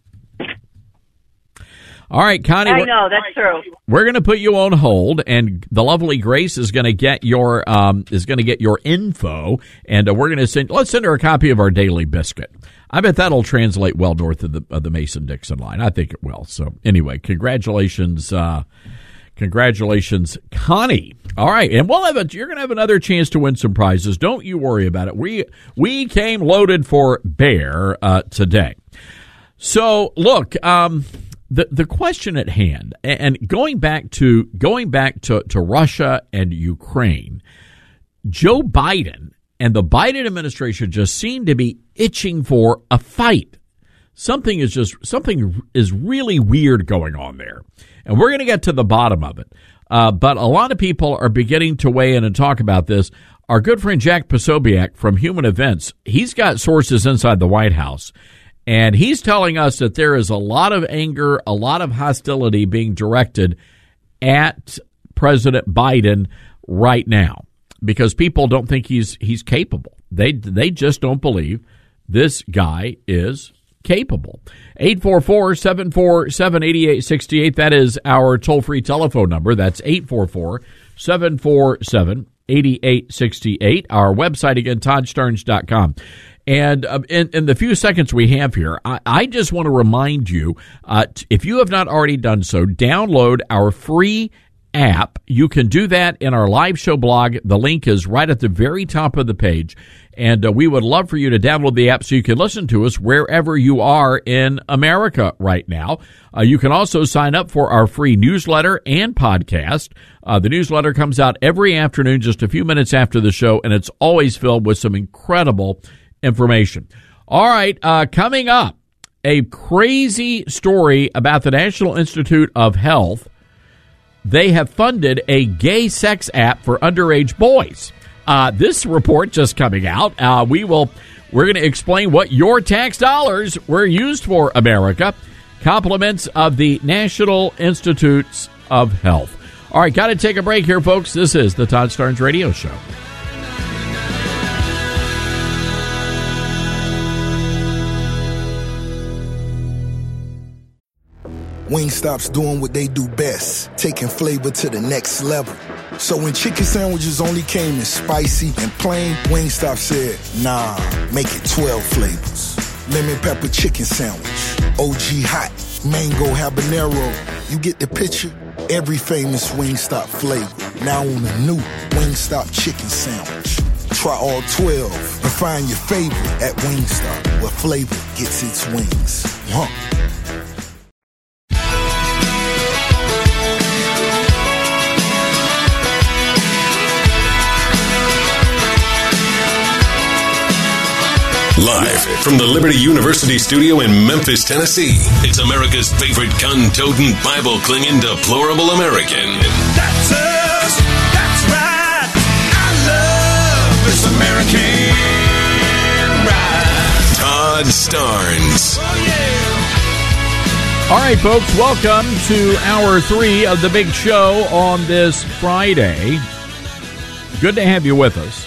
All right, Connie. I we're- know, that's true. We're going to put you on hold, and the lovely Grace is going to get your um, is going to get your info, and uh, we're going to send. Let's send her a copy of our daily biscuit. I bet that'll translate well north of the of the Mason-Dixon line. I think it will. So anyway, congratulations, uh, congratulations, Connie. All right, and we'll have a, you're going to have another chance to win some prizes. Don't you worry about it. We we came loaded for bear uh, today. So look. Um, The the question at hand, and going back to going back to, to Russia and Ukraine, Joe Biden and the Biden administration just seem to be itching for a fight. Something is just something is really weird going on there, and we're going to get to the bottom of it. Uh, but a lot of people are beginning to weigh in and talk about this. Our good friend Jack Posobiec from Human Events, he's got sources inside the White House. And he's telling us that there is a lot of anger, a lot of hostility being directed at President Biden right now because people don't think he's he's capable. They they just don't believe this guy is capable. eight four four, seven four seven, eight eight six eight. That is our toll-free telephone number. That's eight four four, seven four seven, eight eight six eight. Our website, again, todd starnes dot com. And uh, in, in the few seconds we have here, I, I just want to remind you, uh, t- if you have not already done so, download our free app. You can do that in our live show blog. The link is right at the very top of the page. And uh, we would love for you to download the app so you can listen to us wherever you are in America right now. Uh, you can also sign up for our free newsletter and podcast. Uh, the newsletter comes out every afternoon, just a few minutes after the show, and it's always filled with some incredible information. All right, uh, coming up, a crazy story about the National Institute of Health. They have funded a gay sex app for underage boys. Uh, this report just coming out. Uh, we will, we're going to explain what your tax dollars were used for, America. Compliments of the National Institutes of Health. All right, got to take a break here, folks. This is the Todd Starnes Radio Show. Wingstop's doing what they do best, taking flavor to the next level. So when chicken sandwiches only came in spicy and plain, Wingstop said, nah, make it twelve flavors. Lemon pepper chicken sandwich, O G hot, mango habanero. You get the picture? Every famous Wingstop flavor. Now on the new Wingstop chicken sandwich. Try all twelve and find your favorite at Wingstop, where flavor gets its wings. Huh. Live from the Liberty University studio in Memphis, Tennessee, it's America's favorite gun-toting, Bible-clinging, deplorable American. That's us. That's right. I love this American ride. Todd Starnes. Oh, yeah. All right, folks, welcome to hour three of the big show on this Friday. Good to have you with us.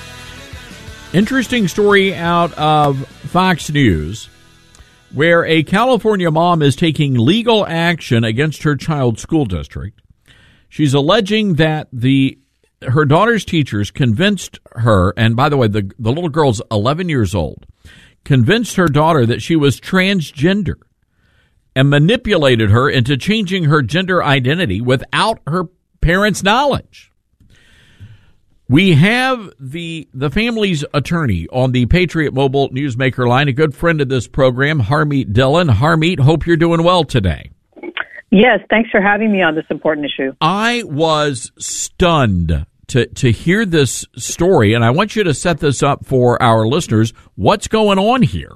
Interesting story out of Fox News, where a California mom is taking legal action against her child's school district. She's alleging that the her daughter's teachers convinced her, and by the way, the, the little girl's eleven years old, convinced her daughter that she was transgender and manipulated her into changing her gender identity without her parents' knowledge. We have the the family's attorney on the Patriot Mobile Newsmaker line, a good friend of this program, Harmeet Dillon. Harmeet, hope you're doing well today. Yes, thanks for having me on this important issue. I was stunned to, to hear this story, and I want you to set this up for our listeners. What's going on here?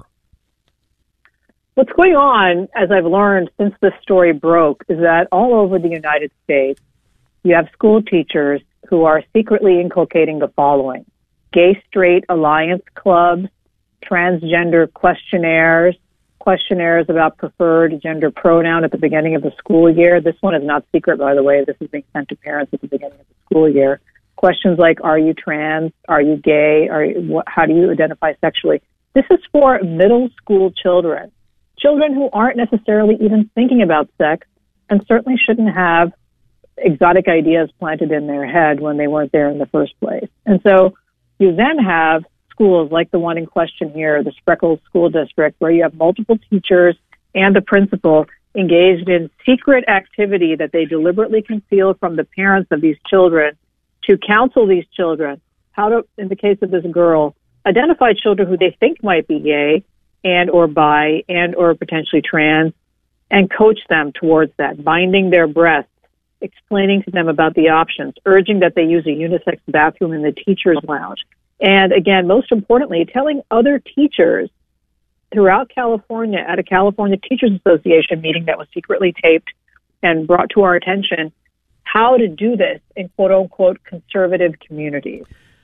What's going on, as I've learned since this story broke, is that all over the United States, you have school teachers who are secretly inculcating the following: gay-straight alliance clubs, transgender questionnaires, questionnaires about preferred gender pronoun at the beginning of the school year. This one is not secret, by the way. This is being sent to parents at the beginning of the school year. Questions like, are you trans? Are you gay? Are you, what, how do you identify sexually? This is for middle school children, children who aren't necessarily even thinking about sex and certainly shouldn't have exotic ideas planted in their head when they weren't there in the first place. And so you then have schools like the one in question here, the Spreckles School District, where you have multiple teachers and the principal engaged in secret activity that they deliberately conceal from the parents of these children to counsel these children how to, in the case of this girl, identify children who they think might be gay and or bi and or potentially trans, and coach them towards that, binding their breasts, explaining to them about the options, urging that they use a unisex bathroom in the teacher's lounge. And again, most importantly, telling other teachers throughout California at a California Teachers Association meeting that was secretly taped and brought to our attention how to do this in quote-unquote conservative communities.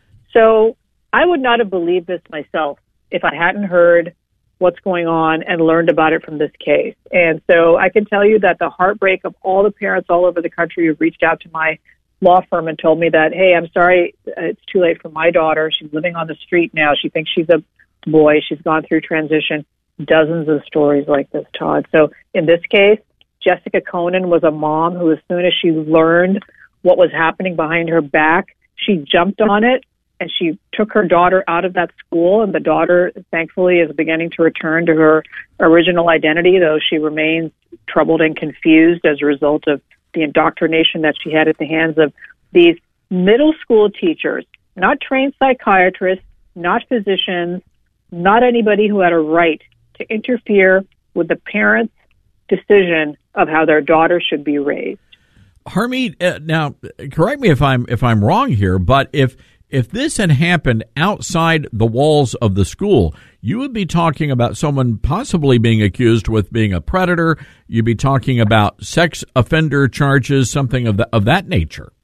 So I would not have believed this myself if I hadn't heard what's going on and learned about it from this case. And so I can tell you that the heartbreak of all the parents all over the country who've reached out to my law firm and told me that, hey, I'm sorry, it's too late for my daughter. She's living on the street now. She thinks she's a boy. She's gone through transition. Dozens of stories like this, Todd. So in this case, Jessica Conan was a mom who, as soon as she learned what was happening behind her back, she jumped on it and she took her daughter out of that school. And the daughter, thankfully, is beginning to return to her original identity, though she remains troubled and confused as a result of the indoctrination that she had at the hands of these middle school teachers, not trained psychiatrists, not physicians, not anybody who had a right to interfere with the parents' decision of how their daughter should be raised. Harmeet, uh, now correct me if I'm if I'm wrong here, but if if this had happened outside the walls of the school, you would be talking about someone possibly being accused with being a predator. You'd be talking about sex offender charges, something of the, of that nature.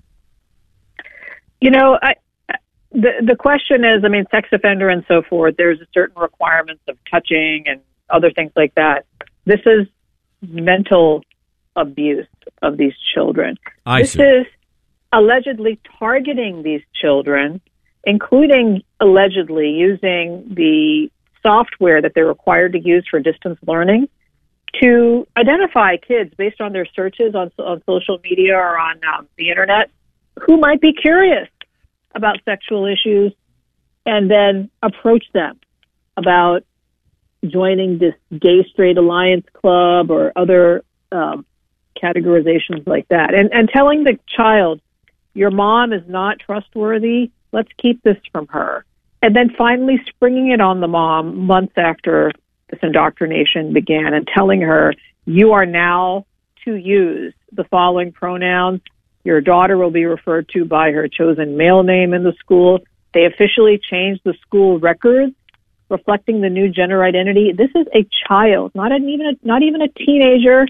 You know, I, the the question is, I mean, sex offender and so forth. There's a certain requirements of touching and other things like that. This is mental abuse of these children. I this see. is allegedly targeting these children, including allegedly using the software that they're required to use for distance learning to identify kids based on their searches on, on social media or on um, the internet who might be curious about sexual issues, and then approach them about joining this gay straight alliance club or other um, categorizations like that, and and telling the child, your mom is not trustworthy, let's keep this from her, and then finally springing it on the mom months after this indoctrination began and telling her, you are now to use the following pronouns. Your daughter will be referred to by her chosen male name in the school. They officially changed the school records reflecting the new gender identity. This is a child, not an, even a, not even a teenager.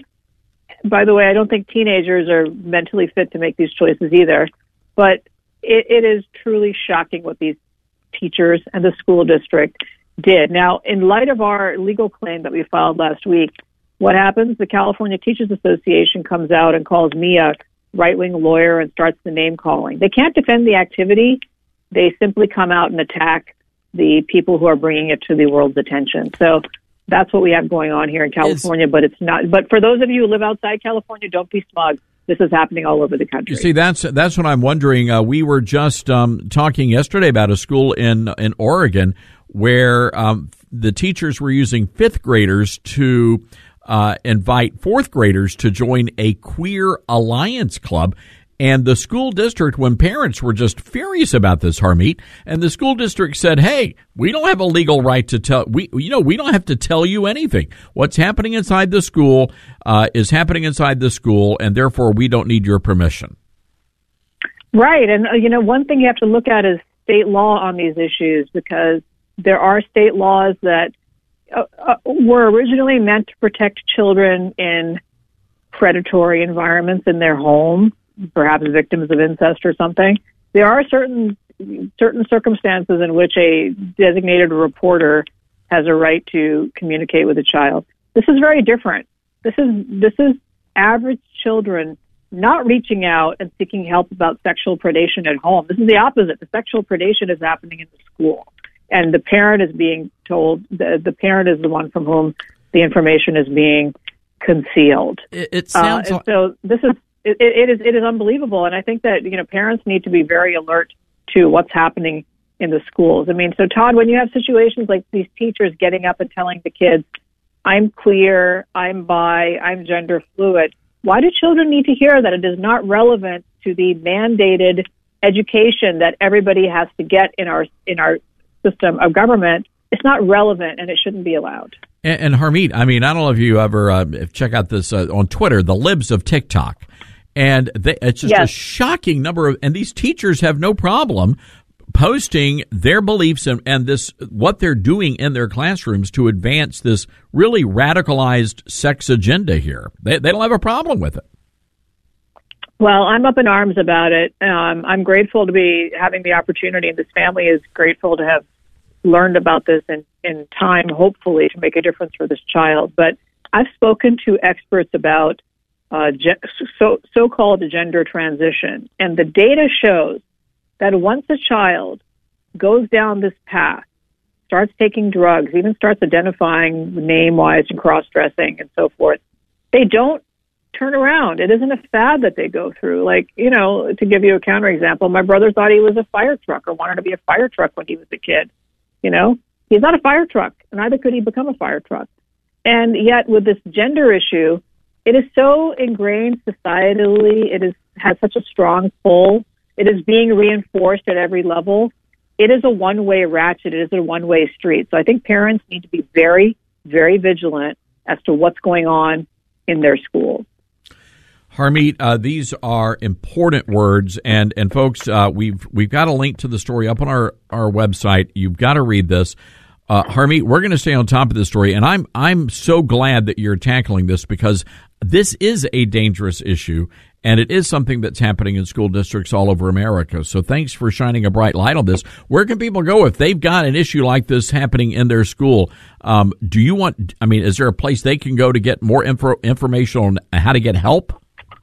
By the way, I don't think teenagers are mentally fit to make these choices either. But it, it is truly shocking what these teachers and the school district did. Now, in light of our legal claim that we filed last week, what happens? The California Teachers Association comes out and calls me a right-wing lawyer and starts the name-calling. They can't defend the activity. They simply come out and attack the people who are bringing it to the world's attention. So that's what we have going on here in California, it's, but it's not. But for those of you who live outside California, don't be smug. This is happening all over the country. You see, that's that's what I'm wondering. Uh, we were just um, talking yesterday about a school in in Oregon where um, the teachers were using fifth graders to uh, invite fourth graders to join a queer alliance club. And the school district, when parents were just furious about this, Harmeet, and the school district said, hey, we don't have a legal right to tell, we, you know, we don't have to tell you anything. What's happening inside the school uh, is happening inside the school, and therefore we don't need your permission. Right. And, uh, you know, one thing you have to look at is state law on these issues, because there are state laws that uh, uh, were originally meant to protect children in predatory environments in their home, perhaps victims of incest or something. There are certain certain circumstances in which a designated reporter has a right to communicate with a child. This is very different. This is this is average children not reaching out and seeking help about sexual predation at home. This is the opposite. The sexual predation is happening in the school, and the parent is being told, the, the parent is the one from whom the information is being concealed. It, it sounds uh, and so this is It, it is it is unbelievable, and I think that, you know, parents need to be very alert to what's happening in the schools. I mean, so Todd, when you have situations like these teachers getting up and telling the kids, I'm queer, I'm bi, I'm gender fluid, why do children need to hear that it is not relevant to the mandated education that everybody has to get in our in our system of government? It's not relevant, and it shouldn't be allowed. And, and Harmeet, I mean, I don't know if you ever uh, check out this uh, on Twitter, the libs of TikTok. And they, it's just yes. a shocking number of, and these teachers have no problem posting their beliefs and, and this, what they're doing in their classrooms to advance this really radicalized sex agenda here. They, they don't have a problem with it. Well, I'm up in arms about it. Um, I'm grateful to be having the opportunity, and this family is grateful to have learned about this in, in time, hopefully, to make a difference for this child. But I've spoken to experts about Uh, so, so-called gender transition. And the data shows that once a child goes down this path, starts taking drugs, even starts identifying name-wise and cross-dressing and so forth, they don't turn around. It isn't a fad that they go through. Like, you know, to give you a counterexample, my brother thought he was a fire truck or wanted to be a fire truck when he was a kid. You know, he's not a fire truck, and neither could he become a fire truck. And yet with this gender issue, it is so ingrained societally. It is has such a strong pull. It is being reinforced at every level. It is a one-way ratchet. It is a one-way street. So I think parents need to be very, very vigilant as to what's going on in their schools. Harmeet, uh, these are important words, and and folks, uh, we've we've got a link to the story up on our, our website. You've got to read this. Uh, Harmeet, we're going to stay on top of this story, and I'm I'm so glad that you're tackling this because this is a dangerous issue, and it is something that's happening in school districts all over America. So thanks for shining a bright light on this. Where can people go if they've got an issue like this happening in their school? Um, do you want, I mean, is there a place they can go to get more info, information on how to get help?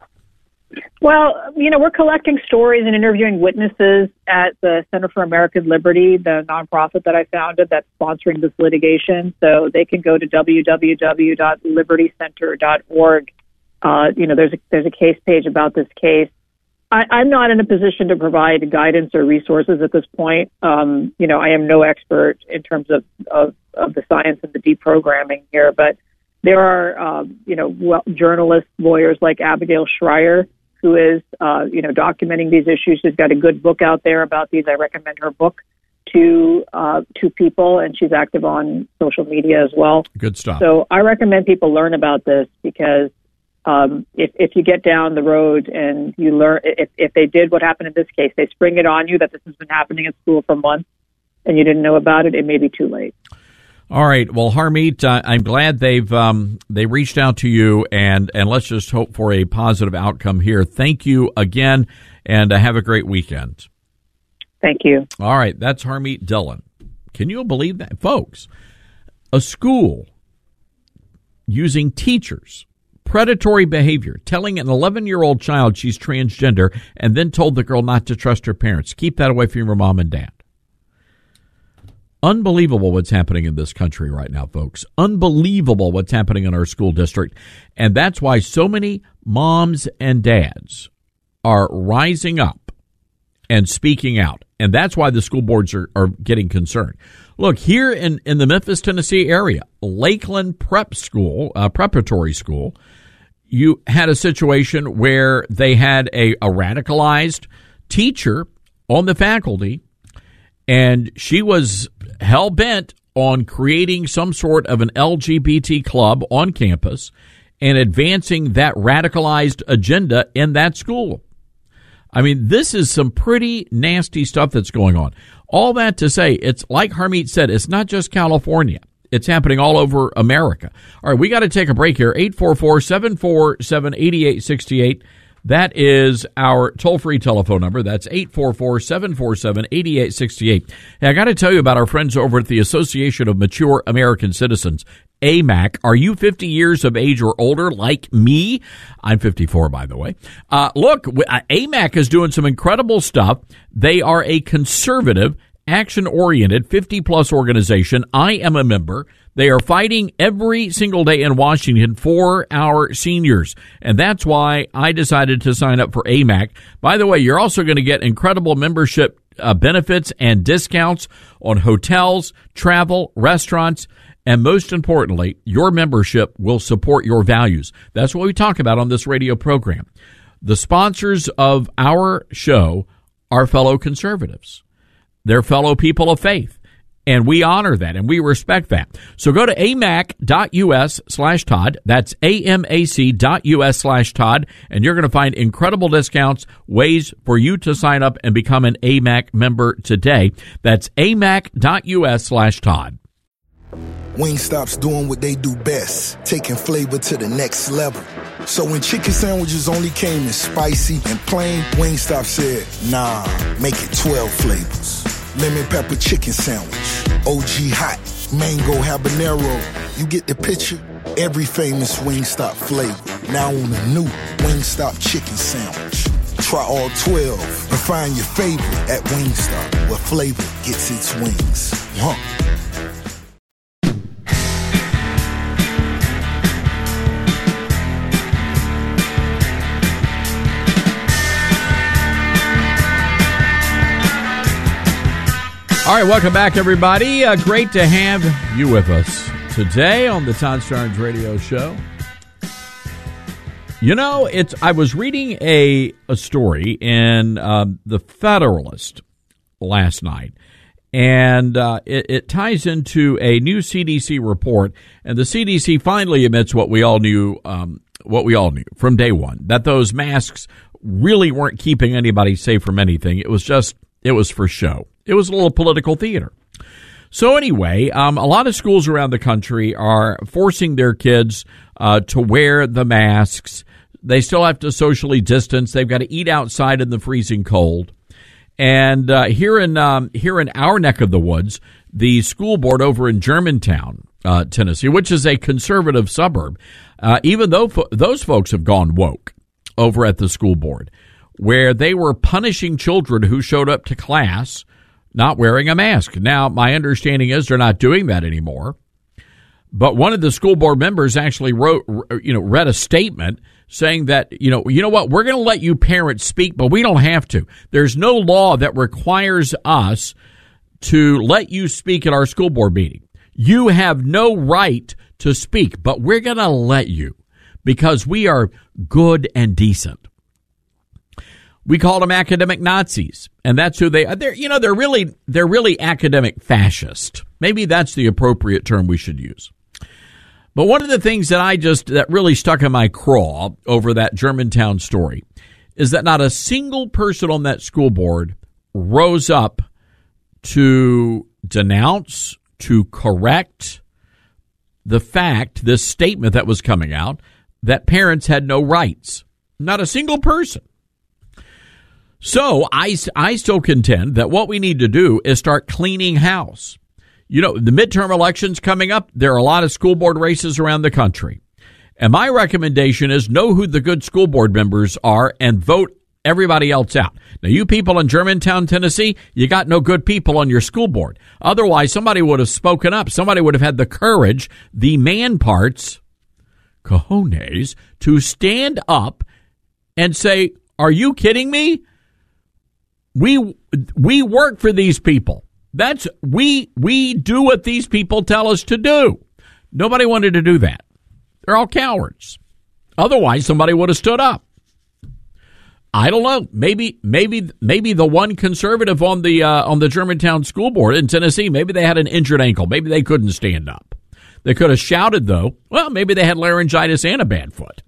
Well, you know, we're collecting stories and interviewing witnesses at the Center for American Liberty, the nonprofit that I founded that's sponsoring this litigation. So they can go to w w w dot liberty center dot org. Uh, you know, there's a, there's a case page about this case. I, I'm not in a position to provide guidance or resources at this point. Um, you know, I am no expert in terms of, of, of the science and the deprogramming here, but there are, um, you know, well, journalists, lawyers like Abigail Schreier, who is, uh, you know, documenting these issues. She's got a good book out there about these. I recommend her book to uh, to people, and she's active on social media as well. Good stuff. So I recommend people learn about this because um, if if you get down the road and you learn, if if they did what happened in this case, they spring it on you that this has been happening at school for months, and you didn't know about it, it may be too late. All right. Well, Harmeet, uh, I'm glad they've um, they reached out to you, and, and let's just hope for a positive outcome here. Thank you again, and uh, have a great weekend. Thank you. All right. That's Harmeet Dillon. Can you believe that? Folks, a school using teachers, predatory behavior, telling an eleven-year-old child she's transgender, and then told the girl not to trust her parents. Keep that away from your mom and dad. Unbelievable what's happening in this country right now, folks. Unbelievable what's happening in our school district. And that's why so many moms and dads are rising up and speaking out. And that's why the school boards are, are getting concerned. Look, here in, in the Memphis, Tennessee area, Lakeland Prep School, uh, preparatory school, you had a situation where they had a, a radicalized teacher on the faculty, and she was hell-bent on creating some sort of an L G B T club on campus and advancing that radicalized agenda in that school. I mean, this is some pretty nasty stuff that's going on. All that to say, it's like Harmeet said, it's not just California. It's happening all over America. All right, we got to take a break here. eight four four, seven four seven, eight eight six eight. That is our toll-free telephone number. That's eight four four, seven four seven, eight eight six eight. Hey, I got to tell you about our friends over at the Association of Mature American Citizens, A M A C. Are you fifty years of age or older like me? I'm fifty-four, by the way. Uh, look, A M A C is doing some incredible stuff. They are a conservative, action-oriented, fifty-plus organization. I am a member. They are fighting every single day in Washington for our seniors, and that's why I decided to sign up for A M A C. By the way, you're also going to get incredible membership uh, benefits and discounts on hotels, travel, restaurants, and most importantly, your membership will support your values. That's what we talk about on this radio program. The sponsors of our show are fellow conservatives. They're fellow people of faith. And we honor that, and we respect that. So go to amac.us slash Todd. That's amac.us slash Todd, and you're going to find incredible discounts, ways for you to sign up and become an A M A C member today. That's amac.us slash Todd. Wingstop's doing what they do best, taking flavor to the next level. So when chicken sandwiches only came in spicy and plain, Wingstop said, nah, make it twelve flavors. Lemon pepper chicken sandwich, O G hot, mango habanero. You get the picture? Every famous Wingstop flavor. Now on a new Wingstop chicken sandwich. Try all twelve and find your favorite at Wingstop, where flavor gets its wings. Huh. All right, welcome back, everybody. Uh, great to have you with us today on the Todd Starnes Radio Show. You know, it's. I was reading a a story in um, the Federalist last night, and uh, it, it ties into a new C D C report. And the C D C finally admits what we all knew, um, what we all knew from day one, that those masks really weren't keeping anybody safe from anything. It was just, it was for show. It was a little political theater. So anyway, um, a lot of schools around the country are forcing their kids uh, to wear the masks. They still have to socially distance. They've got to eat outside in the freezing cold. And uh, here in um, here in our neck of the woods, the school board over in Germantown, uh, Tennessee, which is a conservative suburb, uh, even though fo- those folks have gone woke over at the school board, where they were punishing children who showed up to class not wearing a mask. Now, my understanding is they're not doing that anymore. But one of the school board members actually wrote, you know, read a statement saying that, you know, you know what, we're going to let you parents speak, but we don't have to. There's no law that requires us to let you speak at our school board meeting. You have no right to speak, but we're going to let you because we are good and decent. We called them academic Nazis, and that's who they are. They're, you know, they're really, they're really academic fascist. Maybe that's the appropriate term we should use. But one of the things that I just, that really stuck in my craw over that Germantown story is that not a single person on that school board rose up to denounce, to correct the fact, this statement that was coming out, that parents had no rights. Not a single person. So I, I still contend that what we need to do is start cleaning house. You know, the midterm elections coming up, there are a lot of school board races around the country. And my recommendation is know who the good school board members are and vote everybody else out. Now, you people in Germantown, Tennessee, you got no good people on your school board. Otherwise, somebody would have spoken up. Somebody would have had the courage, the man parts, cojones, to stand up and say, are you kidding me? We we work for these people. That's we we do what these people tell us to do. Nobody wanted to do that. They're all cowards. Otherwise, somebody would have stood up. I don't know. Maybe maybe maybe the one conservative on the uh, on the Germantown school board in Tennessee, maybe they had an injured ankle. Maybe they couldn't stand up. They could have shouted though. Well, maybe they had laryngitis and a bad foot.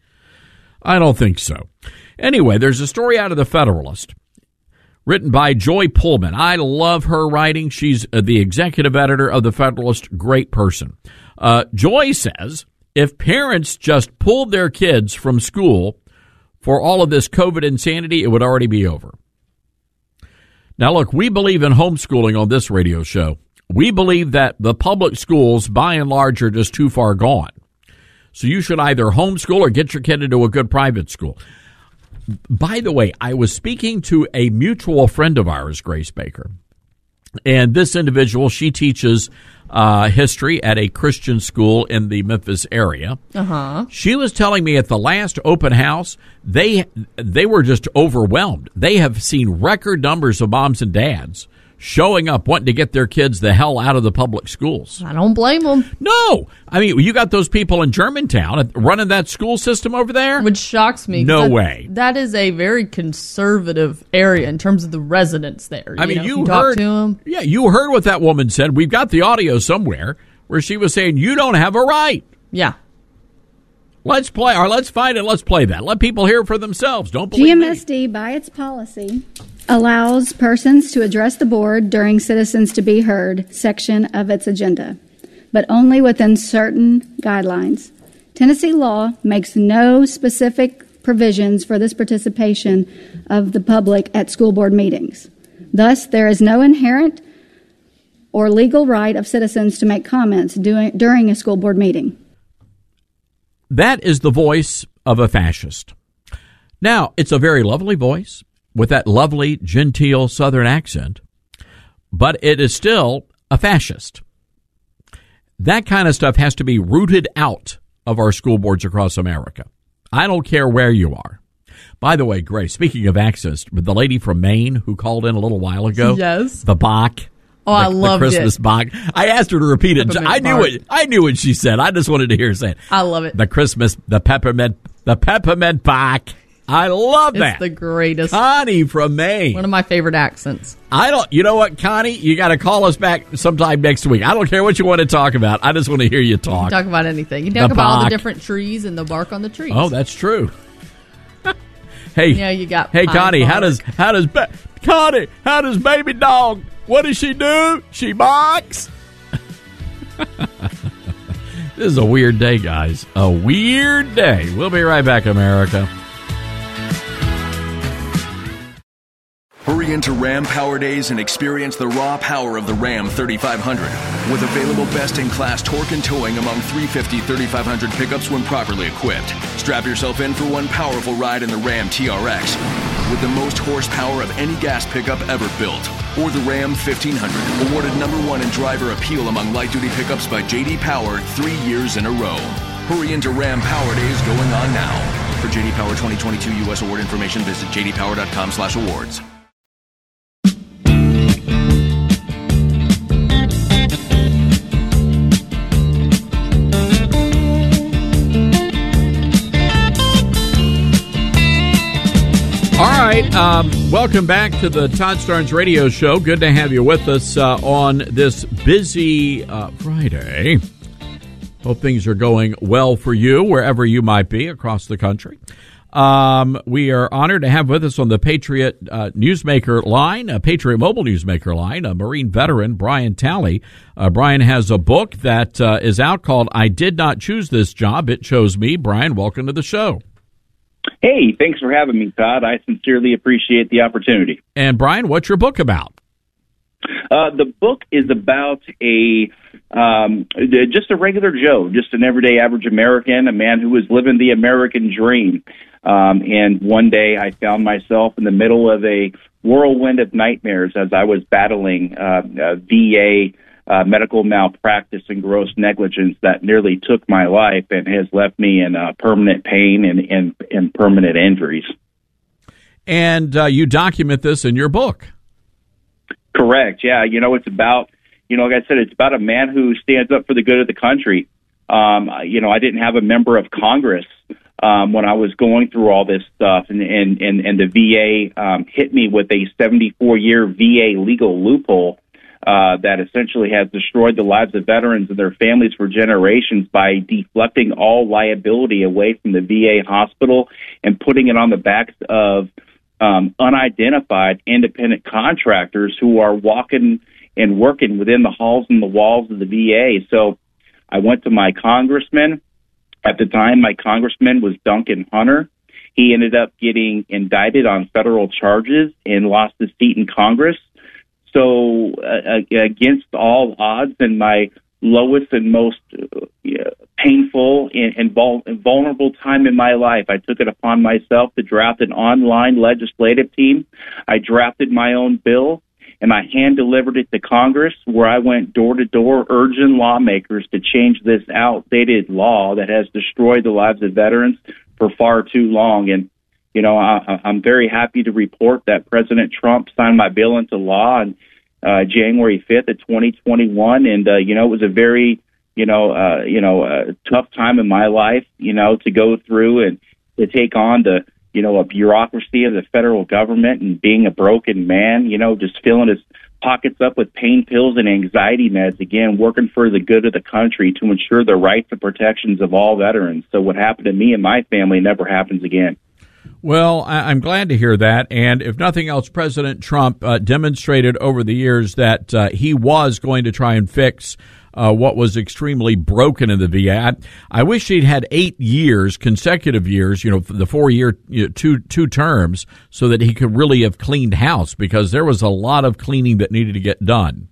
I don't think so. Anyway, there's a story out of the Federalist, written by Joy Pullman. I love her writing. She's the executive editor of the Federalist. Great person. Uh, Joy says, if parents just pulled their kids from school for all of this COVID insanity, it would already be over. Now, look, we believe in homeschooling on this radio show. We believe that the public schools, by and large, are just too far gone. So you should either homeschool or get your kid into a good private school. By the way, I was speaking to a mutual friend of ours, Grace Baker, and this individual, she teaches uh, history at a Christian school in the Memphis area. Uh-huh. She was telling me at the last open house, they they were just overwhelmed. They have seen record numbers of moms and dads showing up, wanting to get their kids the hell out of the public schools. I don't blame them. No. I mean, you got those people in Germantown running that school system over there? Which shocks me. No that, way. That is a very conservative area in terms of the residents there. I mean, know, you, you heard, talk to them. Yeah, you heard what that woman said. We've got the audio somewhere where she was saying, you don't have a right. Yeah. Let's play, or let's find it, let's play that. Let people hear it for themselves. Don't believe G M S D, me. by its policy, allows persons to address the board during Citizens to be Heard section of its agenda, but only within certain guidelines. Tennessee law makes no specific provisions for this participation of the public at school board meetings. Thus, there is no inherent or legal right of citizens to make comments doing, during a school board meeting. That is the voice of a fascist. Now, it's a very lovely voice with that lovely, genteel Southern accent, but it is still a fascist. That kind of stuff has to be rooted out of our school boards across America. I don't care where you are. By the way, Grace, speaking of accents, the lady from Maine who called in a little while ago, yes, the Bach. Oh, I the, loved the Christmas it. Bach. I asked her to repeat it. Peppermint I knew bark. it. I knew what she said. I just wanted to hear her say it. I love it. The Christmas, the peppermint The peppermint bark. I love It's that. the greatest. Connie from Maine. One of my favorite accents. I don't, you know what, Connie? You got to call us back sometime next week. I don't care what you want to talk about. I just want to hear you You talk. can talk about anything. You can The talk about all the bark. different trees and the bark on the trees. Oh, that's true. Hey, Yeah, you got Hey, pine Connie, how bark. does how does ba- Connie? How does baby dog? What does she do? She barks. This is a weird day, guys. A weird day. We'll be right back, America. Hurry into Ram Power Days and experience the raw power of the Ram thirty-five hundred. With available best-in-class torque and towing among three fifty thirty-five hundred pickups when properly equipped. Strap yourself in for one powerful ride in the Ram T R X. With the most horsepower of any gas pickup ever built. Or the Ram fifteen hundred, awarded number one in driver appeal among light-duty pickups by J D Power three years in a row. Hurry into Ram Power Days going on now. For J D Power twenty twenty-two U S award information, visit j d power dot com slash awards. All right, um, welcome back to the Todd Starnes Radio Show. Good to have you with us uh, on this busy uh, Friday. Hope things are going well for you wherever you might be across the country. Um, we are honored to have with us on the Patriot uh, Newsmaker line, a Patriot Mobile Newsmaker line, a Marine veteran, Brian Talley. Uh, Brian has a book that uh, is out called I Did Not Choose This Job, It Chose Me. Brian, welcome to the show. Hey, thanks for having me, Todd. I sincerely appreciate the opportunity. And Brian, what's your book about? Uh, the book is about a um, just a regular Joe, just an everyday average American, a man who was living the American dream. Um, and one day I found myself in the middle of a whirlwind of nightmares as I was battling uh, uh, V A Uh, medical malpractice and gross negligence that nearly took my life and has left me in uh, permanent pain and, and, and permanent injuries. And uh, you document this in your book. Correct. Yeah. You know, it's about, you know, like I said, it's about a man who stands up for the good of the country. Um, you know, I didn't have a member of Congress um, when I was going through all this stuff, and, and, and, and the V A um, hit me with a seventy-four year V A legal loophole Uh, that essentially has destroyed the lives of veterans and their families for generations by deflecting all liability away from the V A hospital and putting it on the backs of um, unidentified independent contractors who are walking and working within the halls and the walls of the V A. So I went to my congressman. At the time, my congressman was Duncan Hunter. He ended up getting indicted on federal charges and lost his seat in Congress. So uh, against all odds, in my lowest and most uh, painful and, and, vul- and vulnerable time in my life, I took it upon myself to draft an online legislative team. I drafted my own bill, and I hand-delivered it to Congress, where I went door-to-door urging lawmakers to change this outdated law that has destroyed the lives of veterans for far too long. And You know, I, I'm very happy to report that President Trump signed my bill into law on uh, January fifth of twenty twenty-one. And, uh, you know, it was a very, you know, uh, you know, uh, tough time in my life, you know, to go through and to take on the, you know, a bureaucracy of the federal government and being a broken man, you know, just filling his pockets up with pain pills and anxiety meds, again, working for the good of the country to ensure the rights and protections of all veterans. So what happened to me and my family never happens again. Well, I'm glad to hear that. And if nothing else, President Trump uh, demonstrated over the years that uh, he was going to try and fix uh, what was extremely broken in the V A. I, I wish he'd had eight years, consecutive years, you know, the four-year, you know, two two terms, so that he could really have cleaned house, because there was a lot of cleaning that needed to get done.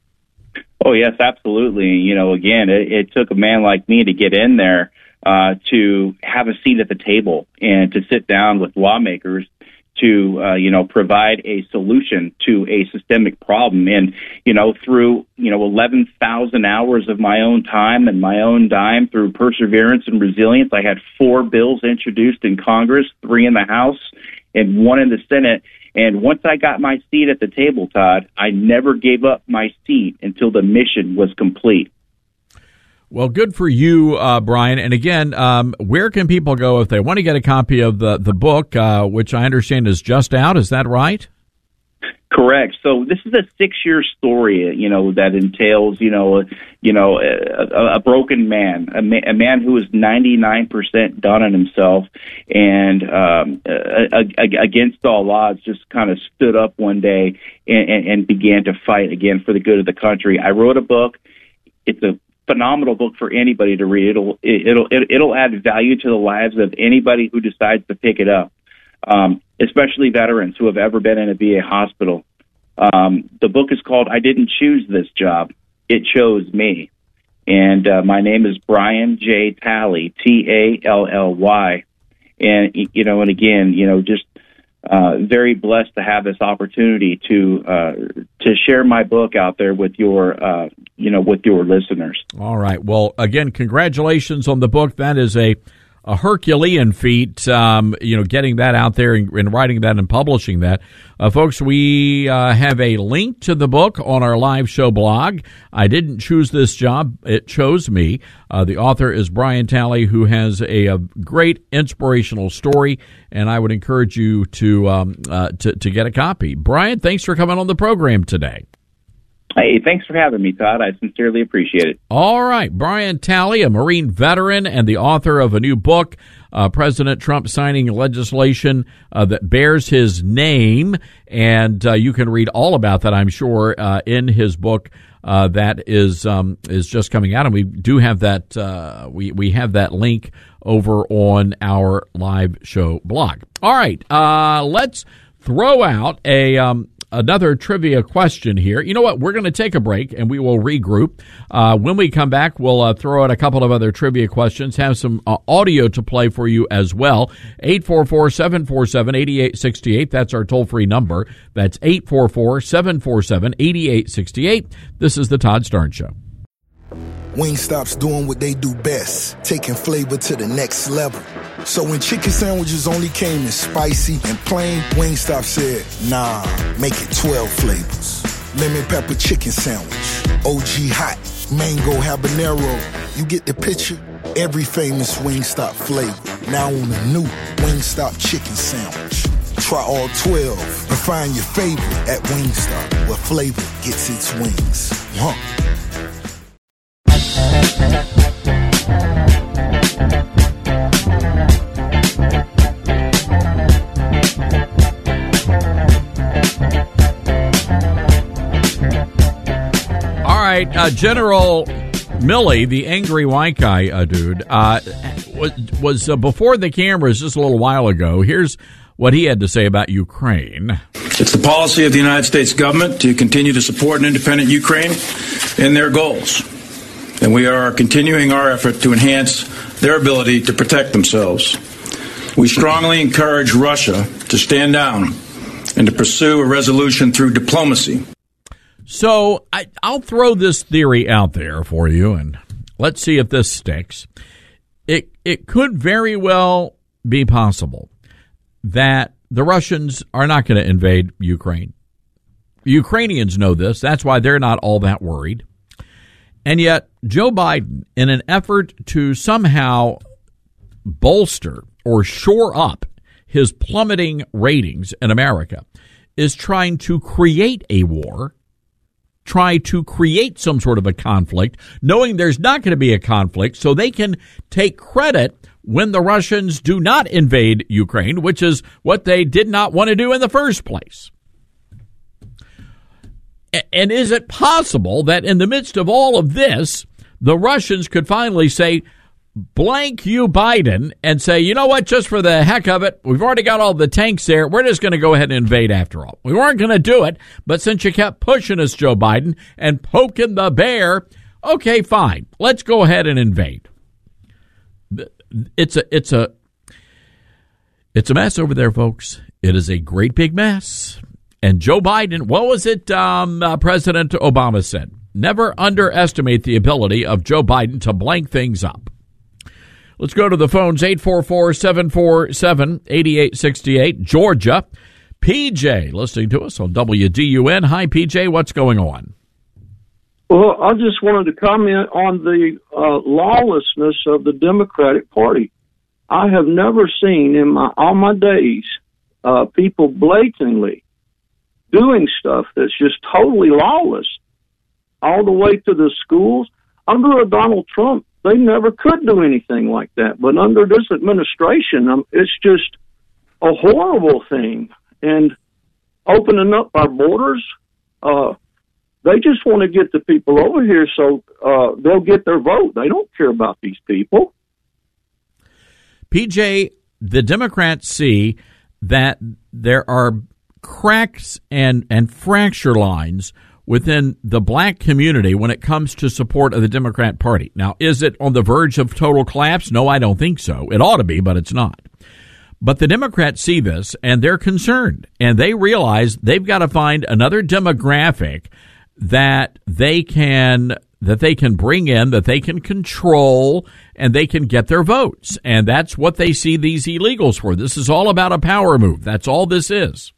Oh, yes, absolutely. You know, again, it, it took a man like me to get in there Uh, to have a seat at the table and to sit down with lawmakers to, uh, you know, provide a solution to a systemic problem. And, you know, through, you know, eleven thousand hours of my own time and my own dime, through perseverance and resilience, I had four bills introduced in Congress, three in the House and one in the Senate. And once I got my seat at the table, Todd, I never gave up my seat until the mission was complete. Well, good for you, uh, Brian. And again, um, where can people go if they want to get a copy of the, the book, uh, which I understand is just out? Is that right? Correct. So this is a six-year story, you know, that entails, you know, you know, a, a broken man, a, ma- a man who is ninety-nine percent done on himself, and um, a, a, against all odds, just kind of stood up one day and, and, and began to fight again for the good of the country. I wrote a book. It's a phenomenal book for anybody to read. It'll it'll it'll add value to the lives of anybody who decides to pick it up. Um, especially veterans who have ever been in a V A hospital. Um, the book is called I Didn't Choose This Job. It Chose Me. And uh, my name is Brian J. Talley, T A L L Y. And, you know, and again, you know, just uh, very blessed to have this opportunity to uh, to share my book out there with your, uh, you know, with your listeners. All right. Well, again, congratulations on the book. That is a A Herculean feat, um, you know, getting that out there and, and writing that and publishing that. Uh, folks, we uh, have a link to the book on our live show blog. I Didn't Choose This Job. It Chose Me. Uh, the author is Brian Talley, who has a, a great inspirational story, and I would encourage you to, um, uh, to, to get a copy. Brian, thanks for coming on the program today. Hey, thanks for having me, Todd. I sincerely appreciate it. All right. Brian Talley, a Marine veteran and the author of a new book, uh, President Trump signing legislation uh, that bears his name. And uh, you can read all about that, I'm sure, uh, in his book uh, that is um, is just coming out. And we do have that uh, we, we have that link over on our live show blog. All right. Uh, let's throw out a um, another trivia question here. You know what? We're going to take a break and we will regroup. Uh, when we come back, we'll uh, throw out a couple of other trivia questions, have some uh, audio to play for you as well. eight four four, seven four seven, eight eight six eight. That's our toll-free number. That's eight four four, seven four seven, eight eight six eight. This is the Todd Starnes Show. Wingstop's doing what they do best, taking flavor to the next level. So when chicken sandwiches only came in spicy and plain, Wingstop said, nah, make it twelve flavors. Lemon pepper chicken sandwich, O G hot, mango habanero. You get the picture? Every famous Wingstop flavor. Now on a new Wingstop chicken sandwich. Try all twelve and find your favorite at Wingstop, where flavor gets its wings. Huh. All right, uh, General Milley, the angry white guy uh, dude, uh, was, was uh, before the cameras just a little while ago. Here's what he had to say about Ukraine. It's the policy of the United States government to continue to support an independent Ukraine in their goals. And we are continuing our effort to enhance their ability to protect themselves. We strongly encourage Russia to stand down and to pursue a resolution through diplomacy. So I, I'll throw this theory out there for you, and let's see if this sticks. It it could very well be possible that the Russians are not going to invade Ukraine. Ukrainians know this. That's why they're not all that worried. And yet, Joe Biden, in an effort to somehow bolster or shore up his plummeting ratings in America, is trying to create a war, try to create some sort of a conflict, knowing there's not going to be a conflict, so they can take credit when the Russians do not invade Ukraine, which is what they did not want to do in the first place. And is it possible that in the midst of all of this, the Russians could finally say, blank you, Biden, and say, you know what, just for the heck of it, we've already got all the tanks there. We're just going to go ahead and invade after all. We weren't going to do it, but since you kept pushing us, Joe Biden, and poking the bear, okay, fine. Let's go ahead and invade. It's a, it's a, it's a mess over there, folks. It is a great big mess. And Joe Biden, what was it um, uh, President Obama said? Never underestimate the ability of Joe Biden to blank things up. Let's go to the phones, eight four four, seven four seven, eight eight six eight. Georgia, P J listening to us on W D U N. Hi, P J. What's going on? Well, I just wanted to comment on the uh, lawlessness of the Democratic Party. I have never seen in my all my days uh, people blatantly doing stuff that's just totally lawless, all the way to the schools. Under a Donald Trump, they never could do anything like that. But under this administration, um, it's just a horrible thing. And opening up our borders, uh, they just want to get the people over here so uh, they'll get their vote. They don't care about these people. P J, the Democrats see that there are cracks and, and fracture lines within the black community when it comes to support of the Democrat Party. Now, is it on the verge of total collapse? No, I don't think so. It ought to be, but it's not. But the Democrats see this, and they're concerned, and they realize they've got to find another demographic that they can that they can bring in, that they can control, and they can get their votes. And that's what they see these illegals for. This is all about a power move. That's all this is.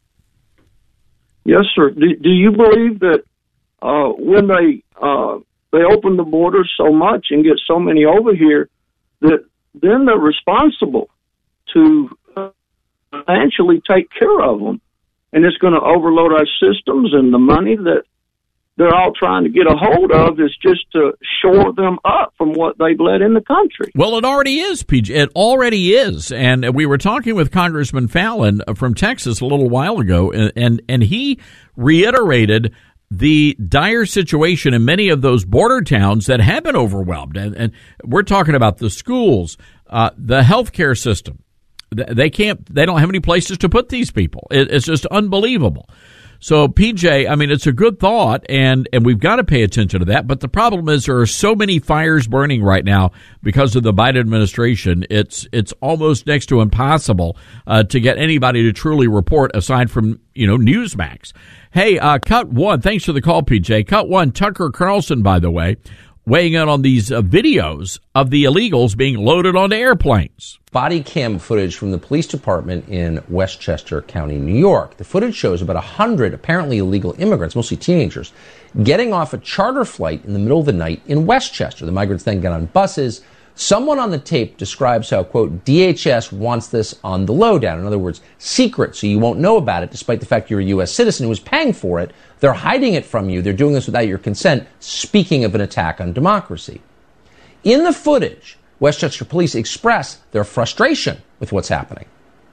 Yes, sir. Do, do you believe that uh, when they uh, they open the borders so much and get so many over here, that then they're responsible to financially take care of them, and it's going to overload our systems, and the money that they're all trying to get a hold of is just to shore them up from what they've let in the country. Well, it already is, P J. It already is. And we were talking with Congressman Fallon from Texas a little while ago, and, and, and he reiterated the dire situation in many of those border towns that have been overwhelmed. And, and we're talking about the schools, uh, the healthcare system. They can't, they don't have any places to put these people. It, it's just unbelievable. So, P J, I mean, it's a good thought, and, and we've got to pay attention to that. But the problem is there are so many fires burning right now because of the Biden administration. It's it's almost next to impossible uh, to get anybody to truly report aside from, you know, Newsmax. Hey, uh, Cut One, thanks for the call, P J. Cut One, Tucker Carlson, by the way, weighing in on these uh, videos of the illegals being loaded onto airplanes. Body cam footage from the police department in Westchester County, New York. The footage shows about one hundred apparently illegal immigrants, mostly teenagers, getting off a charter flight in the middle of the night in Westchester. The migrants then get on buses. Someone on the tape describes how, quote, D H S wants this on the lowdown. In other words, secret, so you won't know about it, despite the fact you're a U S citizen who is paying for it. They're hiding it from you. They're doing this without your consent. Speaking of an attack on democracy. In the footage, Westchester police express their frustration with what's happening.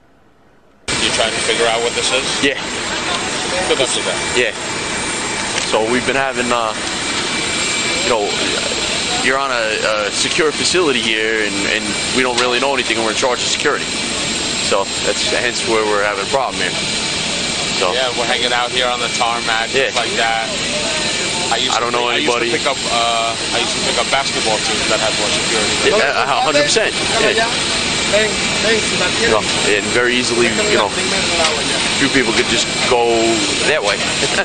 You trying to figure out what this is? Yeah. Good luck with that. Yeah. So we've been having, uh, you know, you're on a, a secure facility here, and, and we don't really know anything, and we're in charge of security. So that's hence where we're having a problem here. So yeah, we're hanging out here on the tarmac, yeah. just like that. I, used I don't to, know I anybody. Used to pick up, uh, I used to pick up basketball teams that had more security. Yeah, one hundred percent. Yeah. You know, and very easily, you know, few people could just go that way.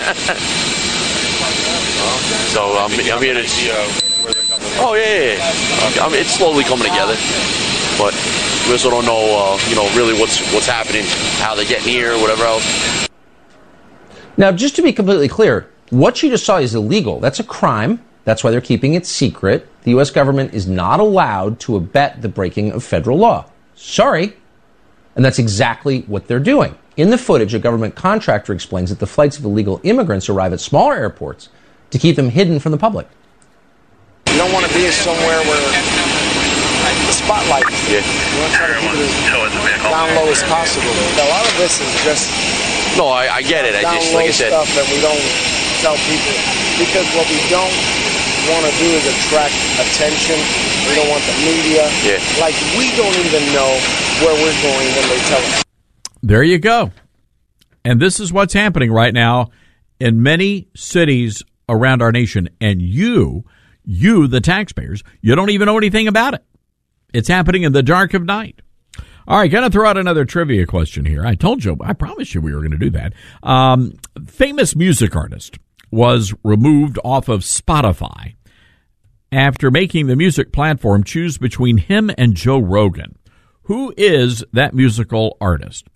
So I'm, I'm here to. Oh yeah, yeah. I mean, it's slowly coming together, but we also don't know, uh, you know, really what's what's happening, how they're getting here, whatever else. Now, just to be completely clear, what you just saw is illegal. That's a crime. That's why they're keeping it secret. The U S government is not allowed to abet the breaking of federal law. Sorry. And that's exactly what they're doing. In the footage, a government contractor explains that the flights of illegal immigrants arrive at smaller airports to keep them hidden from the public. You don't want to be somewhere where the spotlight. Yeah. You want to try to keep it as down low as possible. A lot of this is just. No, I, I get it. I just, like I said, stuff that we don't tell people because what we don't want to do is attract attention. We don't want the media. Yeah. Like we don't even know where we're going when they tell us. There you go. And this is what's happening right now in many cities around our nation. And you, you, the taxpayers, you don't even know anything about it. It's happening in the dark of night. All right, going to throw out another trivia question here. I told you, I promised you we were going to do that. Um, famous music artist was removed off of Spotify after making the music platform choose between him and Joe Rogan. Who is that musical artist?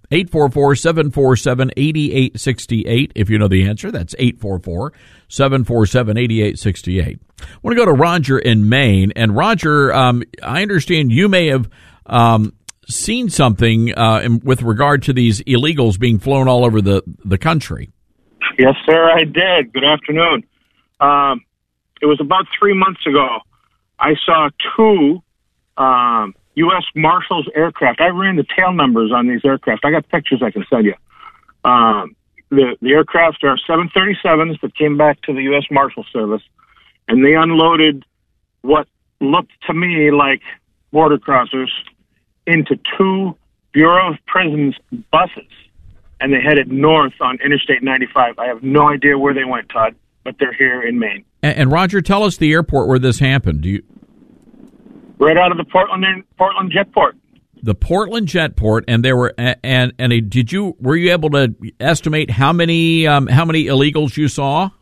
eight four four, seven four seven, eight eight six eight. If you know the answer, that's eight four four, seven four seven, eight eight six eight. I want to go to Roger in Maine. And Roger, um, I understand you may have um, seen something uh, in, with regard to these illegals being flown all over the, the country. Yes, sir, I did. Good afternoon. Um, it was about three months ago. I saw two um, U S Marshals aircraft. I ran the tail numbers on these aircraft. I got pictures I can send you. Um, the, the aircraft are seven thirty-sevens that came back to the U S Marshal Service, and they unloaded what looked to me like border crossers into two Bureau of Prisons buses, and they headed north on Interstate ninety-five. I have no idea where they went, Todd, but they're here in Maine. And, and Roger, tell us the airport where this happened. Do you? Right out of the Portland Portland Jetport. The Portland Jetport, and there were and and a, did you were you able to estimate how many um, how many illegals you saw?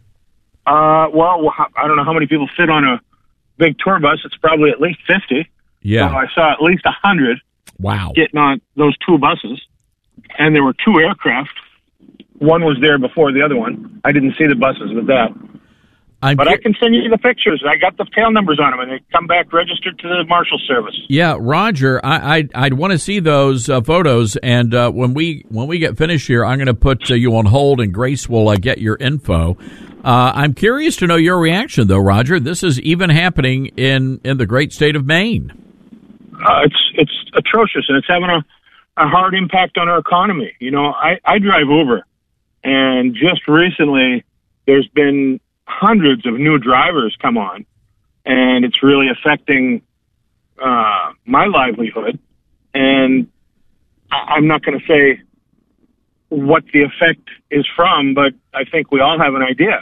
Uh, well, I don't know how many people fit on a big tour bus. It's probably at least fifty. Yeah, so I saw at least a hundred. Wow, getting on those two buses, and there were two aircraft. One was there before the other one. I didn't see the buses with that. I'm but I can send you the pictures. I got the tail numbers on them, and they come back registered to the Marshal Service. Yeah, Roger, I, I'd, I'd want to see those uh, photos, and uh, when we when we get finished here, I'm going to put uh, you on hold, and Grace will uh, get your info. Uh, I'm curious to know your reaction, though, Roger. This is even happening in, in the great state of Maine. Uh, it's it's atrocious, and it's having a, a hard impact on our economy. You know, I, I drive Uber, and just recently there's been hundreds of new drivers come on, and it's really affecting uh, my livelihood. And I'm not going to say what the effect is from, but I think we all have an idea.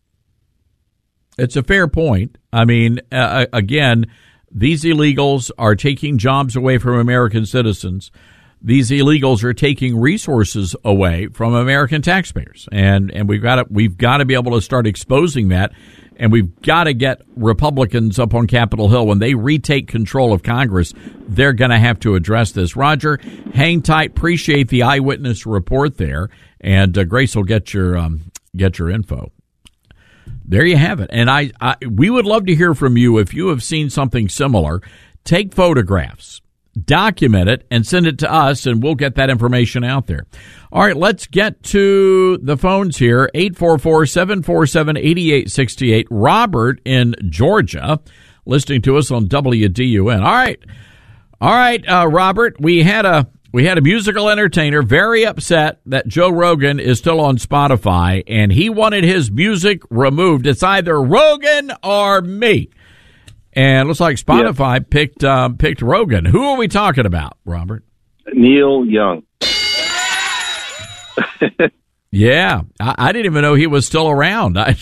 It's a fair point. I mean, uh, again, these illegals are taking jobs away from American citizens. These illegals are taking resources away from American taxpayers, and and we've got to we've got to be able to start exposing that, and we've got to get Republicans up on Capitol Hill when they retake control of Congress. They're going to have to address this. Roger, hang tight. Appreciate the eyewitness report there, and uh, Grace will get your um, get your info. There you have it. And I, I we would love to hear from you if you have seen something similar. Take photographs. Document it and send it to us, and we'll get that information out there. All right, let's get to the phones here. eight four four, seven four seven, eight eight six eight. Robert in Georgia, listening to us on W D U N. All right, all right, uh, Robert. We had a we had a musical entertainer very upset that Joe Rogan is still on Spotify, and he wanted his music removed. It's either Rogan or me. And it looks like Spotify yep. picked uh, picked Rogan. Who are we talking about, Robert? Neil Young. Yeah, I, I didn't even know he was still around. I,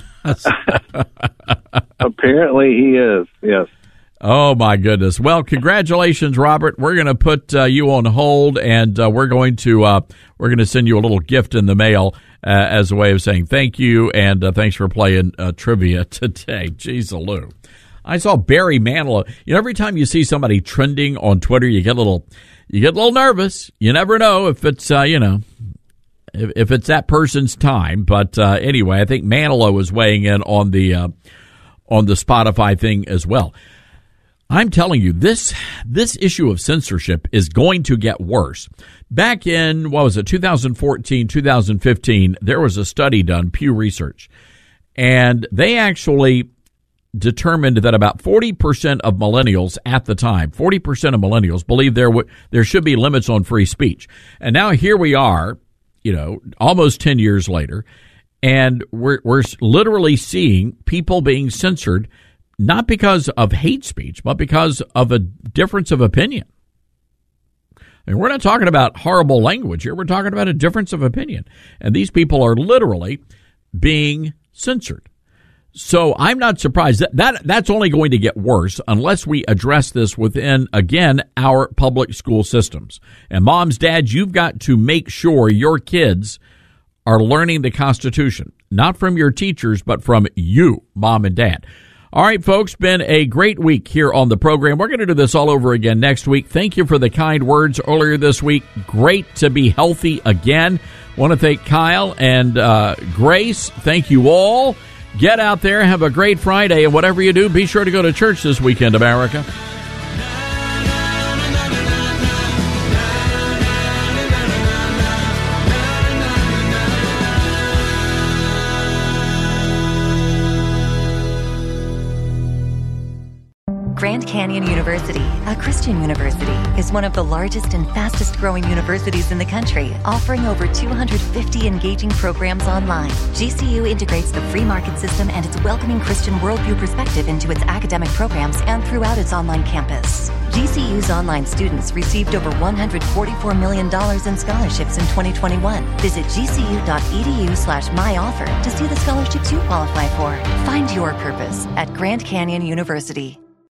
Apparently he is, yes. Oh, my goodness. Well, congratulations, Robert. We're going to put uh, you on hold, and uh, we're going to uh, we're going to send you a little gift in the mail uh, as a way of saying thank you, and uh, thanks for playing uh, trivia today. Jeez, Lou. I saw Barry Manilow. You know, every time you see somebody trending on Twitter, you get a little, you get a little nervous. You never know if it's, uh, you know, if, if it's that person's time. But uh, anyway, I think Manilow is weighing in on the uh, on the Spotify thing as well. I'm telling you, this this issue of censorship is going to get worse. Back in, what was it, two thousand fourteen, two thousand fifteen, there was a study done, Pew Research, and they actually determined that about forty percent of millennials at the time, forty percent of millennials believe there w- there should be limits on free speech. And now here we are, you know, almost ten years later, and we're we're literally seeing people being censored, not because of hate speech, but because of a difference of opinion. And we're not talking about horrible language here. We're talking about a difference of opinion. And these people are literally being censored. So I'm not surprised that, that that's only going to get worse unless we address this within, again, our public school systems. And moms, dads, you've got to make sure your kids are learning the Constitution, not from your teachers, but from you, mom and dad. All right, folks, been a great week here on the program. We're going to do this all over again next week. Thank you for the kind words earlier this week. Great to be healthy again. Want to thank Kyle and uh, Grace. Thank you all. Get out there, have a great Friday, and whatever you do, be sure to go to church this weekend, America. Grand Canyon University, a Christian university, is one of the largest and fastest growing universities in the country, offering over two hundred fifty engaging programs online. G C U integrates the free market system and its welcoming Christian worldview perspective into its academic programs and throughout its online campus. G C U's online students received over one hundred forty-four million dollars in scholarships in twenty twenty-one. Visit gcu.edu slash myoffer to see the scholarships you qualify for. Find your purpose at Grand Canyon University.